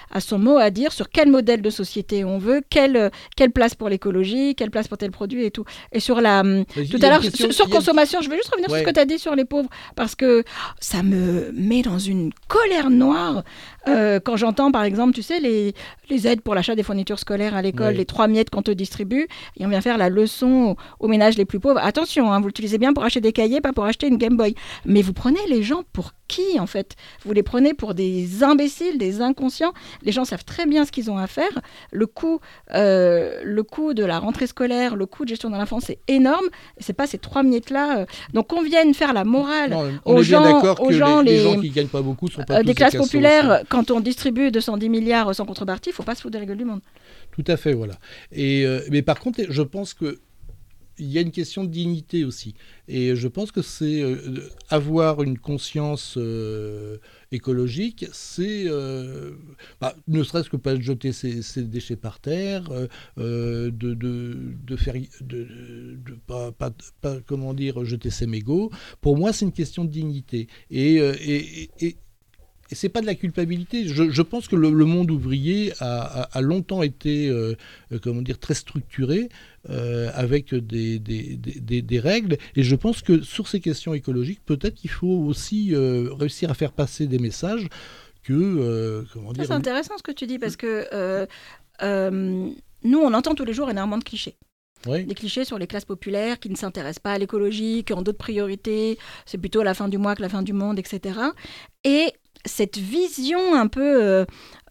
a son mot à dire sur quel modèle de société on veut, quelle, quelle place pour l'écologie, quelle place pour tel produit et tout. Et sur la... Mais tout à l'heure, question, sur, sur consommation, a... je vais juste revenir ouais. sur ce que tu as dit sur les pauvres, parce que ça me met dans une colère noire euh, quand j'entends, par exemple, tu sais, les, les aides pour l'achat des fournitures scolaires à l'école, ouais. les trois miettes qu'on te distribue, et on vient faire la leçon aux, aux ménages les plus pauvres. Attention, hein, vous l'utilisez bien pour acheter des cahiers, pas pour acheter une Game Boy. Mais vous prenez les gens pour qui, en fait ? Vous les prenez pour des imbéciles, des inconscients. Les gens savent très bien ce qu'ils ont à faire. Le coût, euh, le coût de la rentrée scolaire, le coût de gestion de l'enfance, c'est énorme. Et c'est pas ces trois miettes-là. Euh... Donc, qu'on vienne faire la morale non, aux, gens, aux gens, les, les, les gens qui gagnent pas beaucoup sont pas euh, tous des classes des populaires. Quand on distribue deux cent dix milliards sans contrepartie, il faut pas se foutre de la gueule du monde. Tout à fait, voilà. Et euh, mais par contre, je pense que il y a une question de dignité aussi. Et je pense que c'est euh, avoir une conscience euh, écologique, c'est euh, bah, ne serait-ce que pas jeter ses, ses déchets par terre, euh, de, de, de faire, de, de pas, pas, pas, comment dire, jeter ses mégots. Pour moi, c'est une question de dignité. Et, euh, et, et, et c'est pas de la culpabilité. Je, je pense que le, le monde ouvrier a, a, a longtemps été, euh, comment dire, très structuré. Euh, avec des, des, des, des règles. Et je pense que sur ces questions écologiques, peut-être qu'il faut aussi euh, réussir à faire passer des messages que... Euh, comment dire, ça, c'est intéressant ce que tu dis, parce que euh, euh, nous, on entend tous les jours énormément de clichés. Oui. Des clichés sur les classes populaires qui ne s'intéressent pas à l'écologie, qui ont d'autres priorités, c'est plutôt la fin du mois que la fin du monde, et cetera. Et cette vision un peu euh,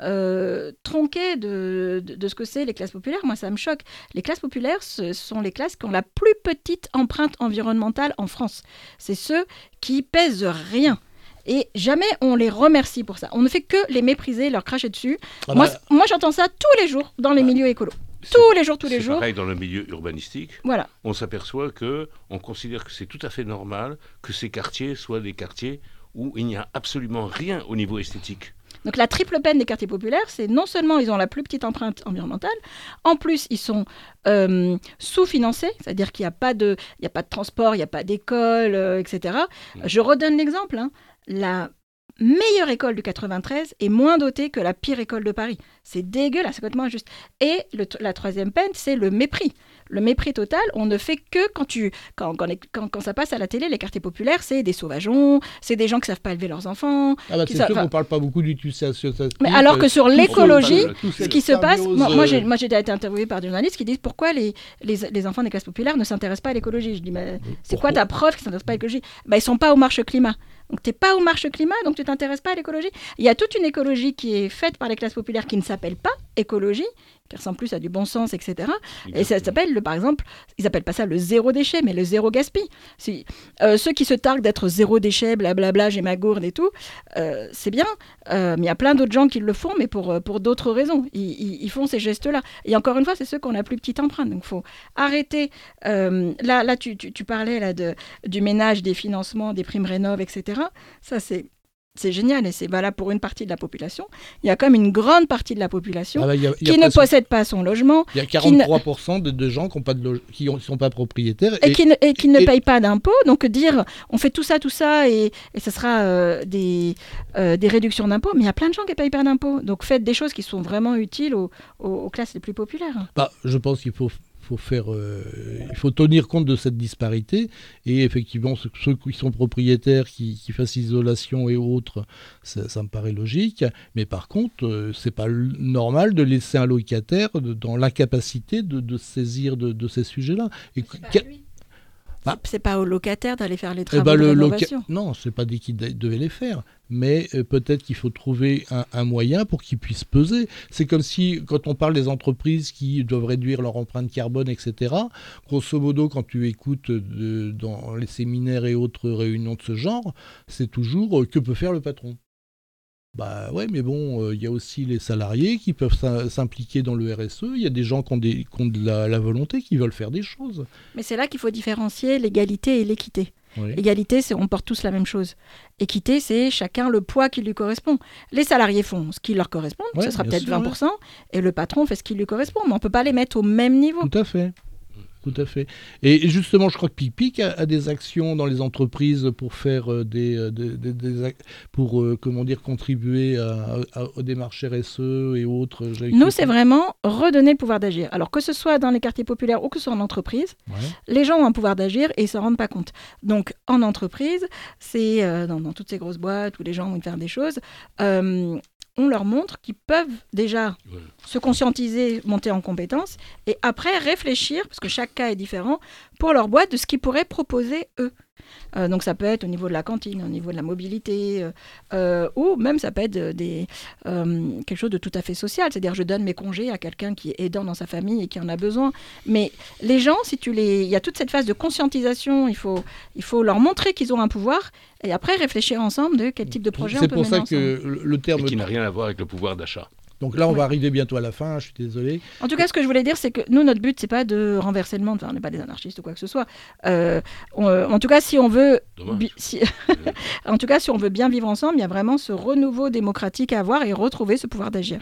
euh, tronquée de, de, de ce que c'est les classes populaires, moi ça me choque. Les classes populaires, ce sont les classes qui ont la plus petite empreinte environnementale en France. C'est ceux qui pèsent rien. Et jamais on les remercie pour ça. On ne fait que les mépriser, leur cracher dessus. Ah moi, bah... moi j'entends ça tous les jours dans les milieux écolos. C'est, tous les jours, tous les c'est jours. C'est pareil dans le milieu urbanistique. Voilà. On s'aperçoit qu'on considère que c'est tout à fait normal que ces quartiers soient des quartiers où il n'y a absolument rien au niveau esthétique. Donc la triple peine des quartiers populaires, c'est non seulement ils ont la plus petite empreinte environnementale, en plus ils sont euh, sous-financés, c'est-à-dire qu'il n'y a pas de, il n'y a pas de transport, il n'y a pas d'école, euh, et cetera. Mmh. Je redonne l'exemple, hein. La meilleure école du quatre-vingt-treize est moins dotée que la pire école de Paris. C'est dégueulasse, c'est complètement injuste. Et le, la troisième peine, c'est le mépris. Le mépris total, on ne fait que quand, tu, quand, quand, quand, quand ça passe à la télé, les quartiers populaires, c'est des sauvageons, c'est des gens qui ne savent pas élever leurs enfants. Ah bah c'est sûr qu'on ne parle pas beaucoup d'utilisation. Mais alors que sur l'écologie, ce qui se passe... Moi, moi, j'ai, moi, j'ai été interviewée par des journalistes qui disent pourquoi les, les, les enfants des classes populaires ne s'intéressent pas à l'écologie. Je dis, mais c'est pourquoi quoi ta preuve qu'ils ne s'intéressent pas à l'écologie? Bah, ils ne sont pas aux marches climat. Donc, tu n'es pas aux marches climat, donc tu ne t'intéresses pas à l'écologie. Il y a toute une écologie qui est faite par les classes populaires qui ne s'appelle pas écologie, qui ressemble plus à du bon sens, et cetera. Exactement. Et ça s'appelle, le, par exemple, ils n'appellent pas ça le zéro déchet, mais le zéro gaspille. Si, euh, ceux qui se targuent d'être zéro déchet, blablabla, j'ai ma gourde et tout, euh, c'est bien, euh, mais il y a plein d'autres gens qui le font, mais pour, pour d'autres raisons. Ils, ils, ils font ces gestes-là. Et encore une fois, c'est ceux qui ont la plus petite empreinte. Donc, il faut arrêter. Euh, là, là tu, tu, tu parlais là, de, du ménage, des financements, des primes rénov', et cetera. Ça, c'est... C'est génial et c'est valable pour une partie de la population. Il y a quand même une grande partie de la population ah bah, y a, y a qui ne possède pas son logement. Il y a quarante-trois pour cent ne... de, de gens qui ne sont pas propriétaires. Et, et qui ne, et qui et... ne payent pas d'impôts. Donc dire on fait tout ça, tout ça et, et ce sera euh, des, euh, des réductions d'impôts. Mais il y a plein de gens qui ne payent pas d'impôts. Donc faites des choses qui sont vraiment utiles aux, aux, aux classes les plus populaires. Bah, je pense qu'il faut... Faut faire, euh, il faut tenir compte de cette disparité et effectivement ceux, ceux qui sont propriétaires qui, qui fassent isolation et autres ça, ça me paraît logique, mais par contre euh, c'est pas normal de laisser un locataire de, dans l'incapacité de, de saisir de, de ces sujets-là. Et c'est, pas bah, c'est pas au locataire d'aller faire les travaux eh ben, de le rénovation. Loca... Non, c'est pas dit qu'il devait les faire. Mais euh, peut-être qu'il faut trouver un, un moyen pour qu'ils puissent peser. C'est comme si, quand on parle des entreprises qui doivent réduire leur empreinte carbone, et cetera, grosso modo, quand tu écoutes de, dans les séminaires et autres réunions de ce genre, c'est toujours euh, que peut faire le patron. Bah ouais, mais bon, il euh, y a aussi les salariés qui peuvent s'impliquer dans le R S E. Il y a des gens qui ont, des, qui ont de la, la volonté, qui veulent faire des choses. Mais c'est là qu'il faut différencier l'égalité et l'équité. Oui. Égalité, c'est on porte tous la même chose. Équité, c'est chacun le poids qui lui correspond. Les salariés font ce qui leur correspond, ouais, ce sera peut-être sûr, vingt pour cent, ouais. Et le patron fait ce qui lui correspond. Mais on ne peut pas les mettre au même niveau. Tout à fait. tout à fait. Et justement, je crois que PicPic a, a des actions dans les entreprises pour faire euh, des, euh, des, des, des pour euh, comment dire contribuer à, à, aux démarches R S E et autres. Nous, c'est vraiment redonner le pouvoir d'agir. Alors que ce soit dans les quartiers populaires ou que ce soit en entreprise, ouais. les gens ont un pouvoir d'agir et ils s'en rendent pas compte. Donc en entreprise, c'est euh, dans, dans toutes ces grosses boîtes où les gens vont faire des choses. Euh, on leur montre qu'ils peuvent déjà ouais. se conscientiser, monter en compétences et après réfléchir, parce que chaque cas est différent, pour leur boîte de ce qu'ils pourraient proposer eux. Euh, donc ça peut être au niveau de la cantine, au niveau de la mobilité, euh, euh, ou même ça peut être des, euh, quelque chose de tout à fait social, c'est-à-dire je donne mes congés à quelqu'un qui est aidant dans sa famille et qui en a besoin. Mais les gens, si tu les, il y a toute cette phase de conscientisation, il faut, il faut leur montrer qu'ils ont un pouvoir et après réfléchir ensemble de quel type de projet c'est on peut mener ensemble. C'est pour ça que le terme... Et qui n'a rien à voir avec le pouvoir d'achat. Donc là, on ouais. va arriver bientôt à la fin, je suis désolé. En tout cas, ce que je voulais dire, c'est que nous, notre but, c'est pas de renverser le monde, enfin, on n'est pas des anarchistes ou quoi que ce soit. Euh, on, en tout cas, si on veut... Bi- si... en tout cas, si on veut bien vivre ensemble, il y a vraiment ce renouveau démocratique à avoir et retrouver ce pouvoir d'agir.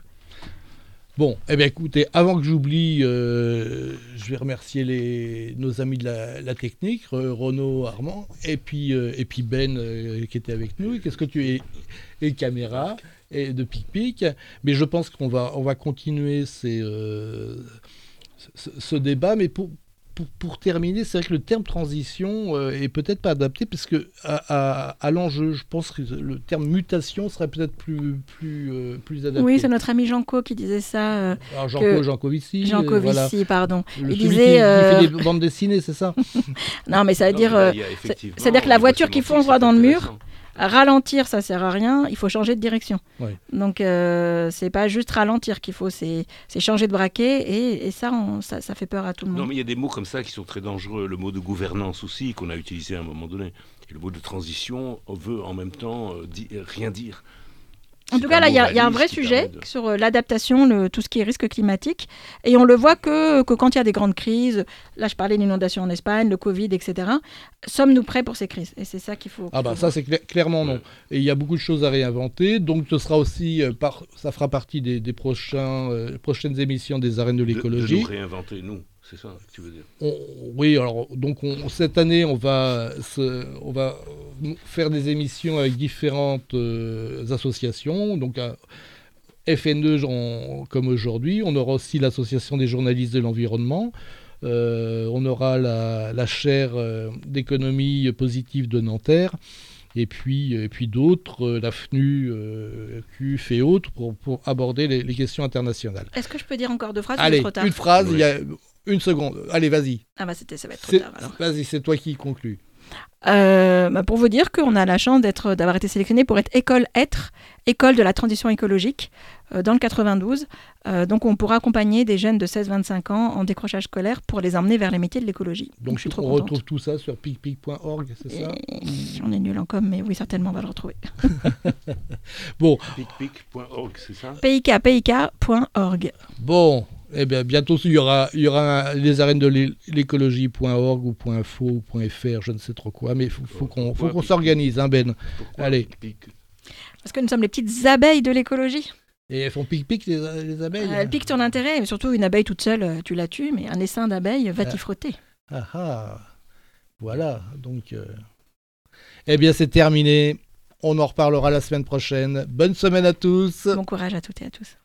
Bon, eh bien écoutez, avant que j'oublie, euh, je vais remercier les, nos amis de la, la technique, Renaud, Armand, et puis, euh, et puis Ben euh, qui était avec nous, et qu'est-ce que tu es, et caméra, et de PicPic. Mais je pense qu'on va, on va continuer ces, euh, ce, ce débat, mais pour... Pour, pour terminer, c'est vrai que le terme transition euh, est peut-être pas adapté parce que à, à, à l'enjeu, je pense que le terme mutation serait peut-être plus plus euh, plus adapté. Oui, c'est notre ami Jean-Co qui disait ça. Euh, Alors Jean-Co, Jean-Covici. Jean-Covici, euh, voilà. pardon. Le Il disait. Qui, euh... qui fait des bandes dessinées, c'est ça? Non, mais ça veut non, dire, euh, c'est-à-dire que la voiture qui fonce droit dans le mur. Ralentir, ça sert à rien. Il faut changer de direction. Ouais. Donc, euh, c'est pas juste ralentir qu'il faut, c'est, c'est changer de braquet. Et, et ça, on, ça, ça fait peur à tout le monde. Non, mais il y a des mots comme ça qui sont très dangereux. Le mot de gouvernance aussi, qu'on a utilisé à un moment donné. Et le mot de transition veut en même temps euh, di- rien dire. En tout cas, là, il y, y a un vrai sujet de... sur euh, l'adaptation, le, tout ce qui est risque climatique. Et on le voit que, que quand il y a des grandes crises, là, je parlais d'inondation en Espagne, le Covid, et cetera, sommes-nous prêts pour ces crises? Et c'est ça qu'il faut... Ah bah faut ça, c'est cla- clairement non. Et il y a beaucoup de choses à réinventer. Donc, ce sera aussi, euh, par, ça fera partie des, des prochains, euh, prochaines émissions des arènes de l'écologie. De, de nous réinventer, nous. C'est ça que tu veux dire. On, oui, alors donc on, cette année, on va, se, on va faire des émissions avec différentes euh, associations. Donc à F N E, on, comme aujourd'hui, on aura aussi l'association des journalistes de l'environnement. Euh, on aura la, la chaire euh, d'économie positive de Nanterre. Et puis, et puis d'autres, euh, la F N U, euh, Q F et autres, pour, pour aborder les, les questions internationales. Est-ce que je peux dire encore deux phrases? Allez, ou trop tard une phrase, il y a une seconde. Allez, vas-y. Ah bah c'était, ça va être trop c'est, tard alors. Vas-y, c'est toi qui conclus. Euh, bah pour vous dire qu'on a la chance d'être, d'avoir été sélectionné pour être école être, école de la transition écologique, euh, dans le quatre-vingt-douze. Euh, donc on pourra accompagner des jeunes de seize à vingt-cinq ans en décrochage scolaire pour les emmener vers les métiers de l'écologie. Donc, donc je suis trop on contente. Retrouve tout ça sur picpic point org, c'est ça? Et on est nul en com, mais oui, certainement on va le retrouver. Bon. picpic point org, c'est ça? P I K, P I K point org. Bon. Eh bien, bientôt, il y aura, il y aura les arènes de l'écologie point org ou .info ou .fr, je ne sais trop quoi, mais il faut, faut qu'on, faut qu'on s'organise, hein, Ben. Pourquoi Allez. Pic-pic? Parce que nous sommes les petites abeilles de l'écologie. Et elles font pic-pic, les, les abeilles? euh, Elles piquent ton intérêt, mais surtout une abeille toute seule, tu la tues, mais un essaim d'abeilles va ah. t'y frotter. Ah ah. Voilà, donc... Euh... Eh bien, c'est terminé. On en reparlera la semaine prochaine. Bonne semaine à tous. Bon courage à toutes et à tous.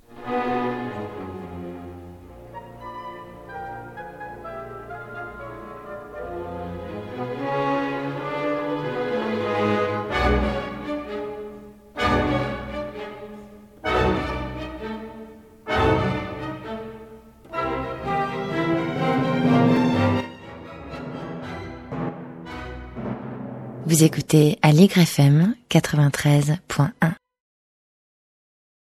Vous écoutez Aligre F M quatre-vingt-treize point un.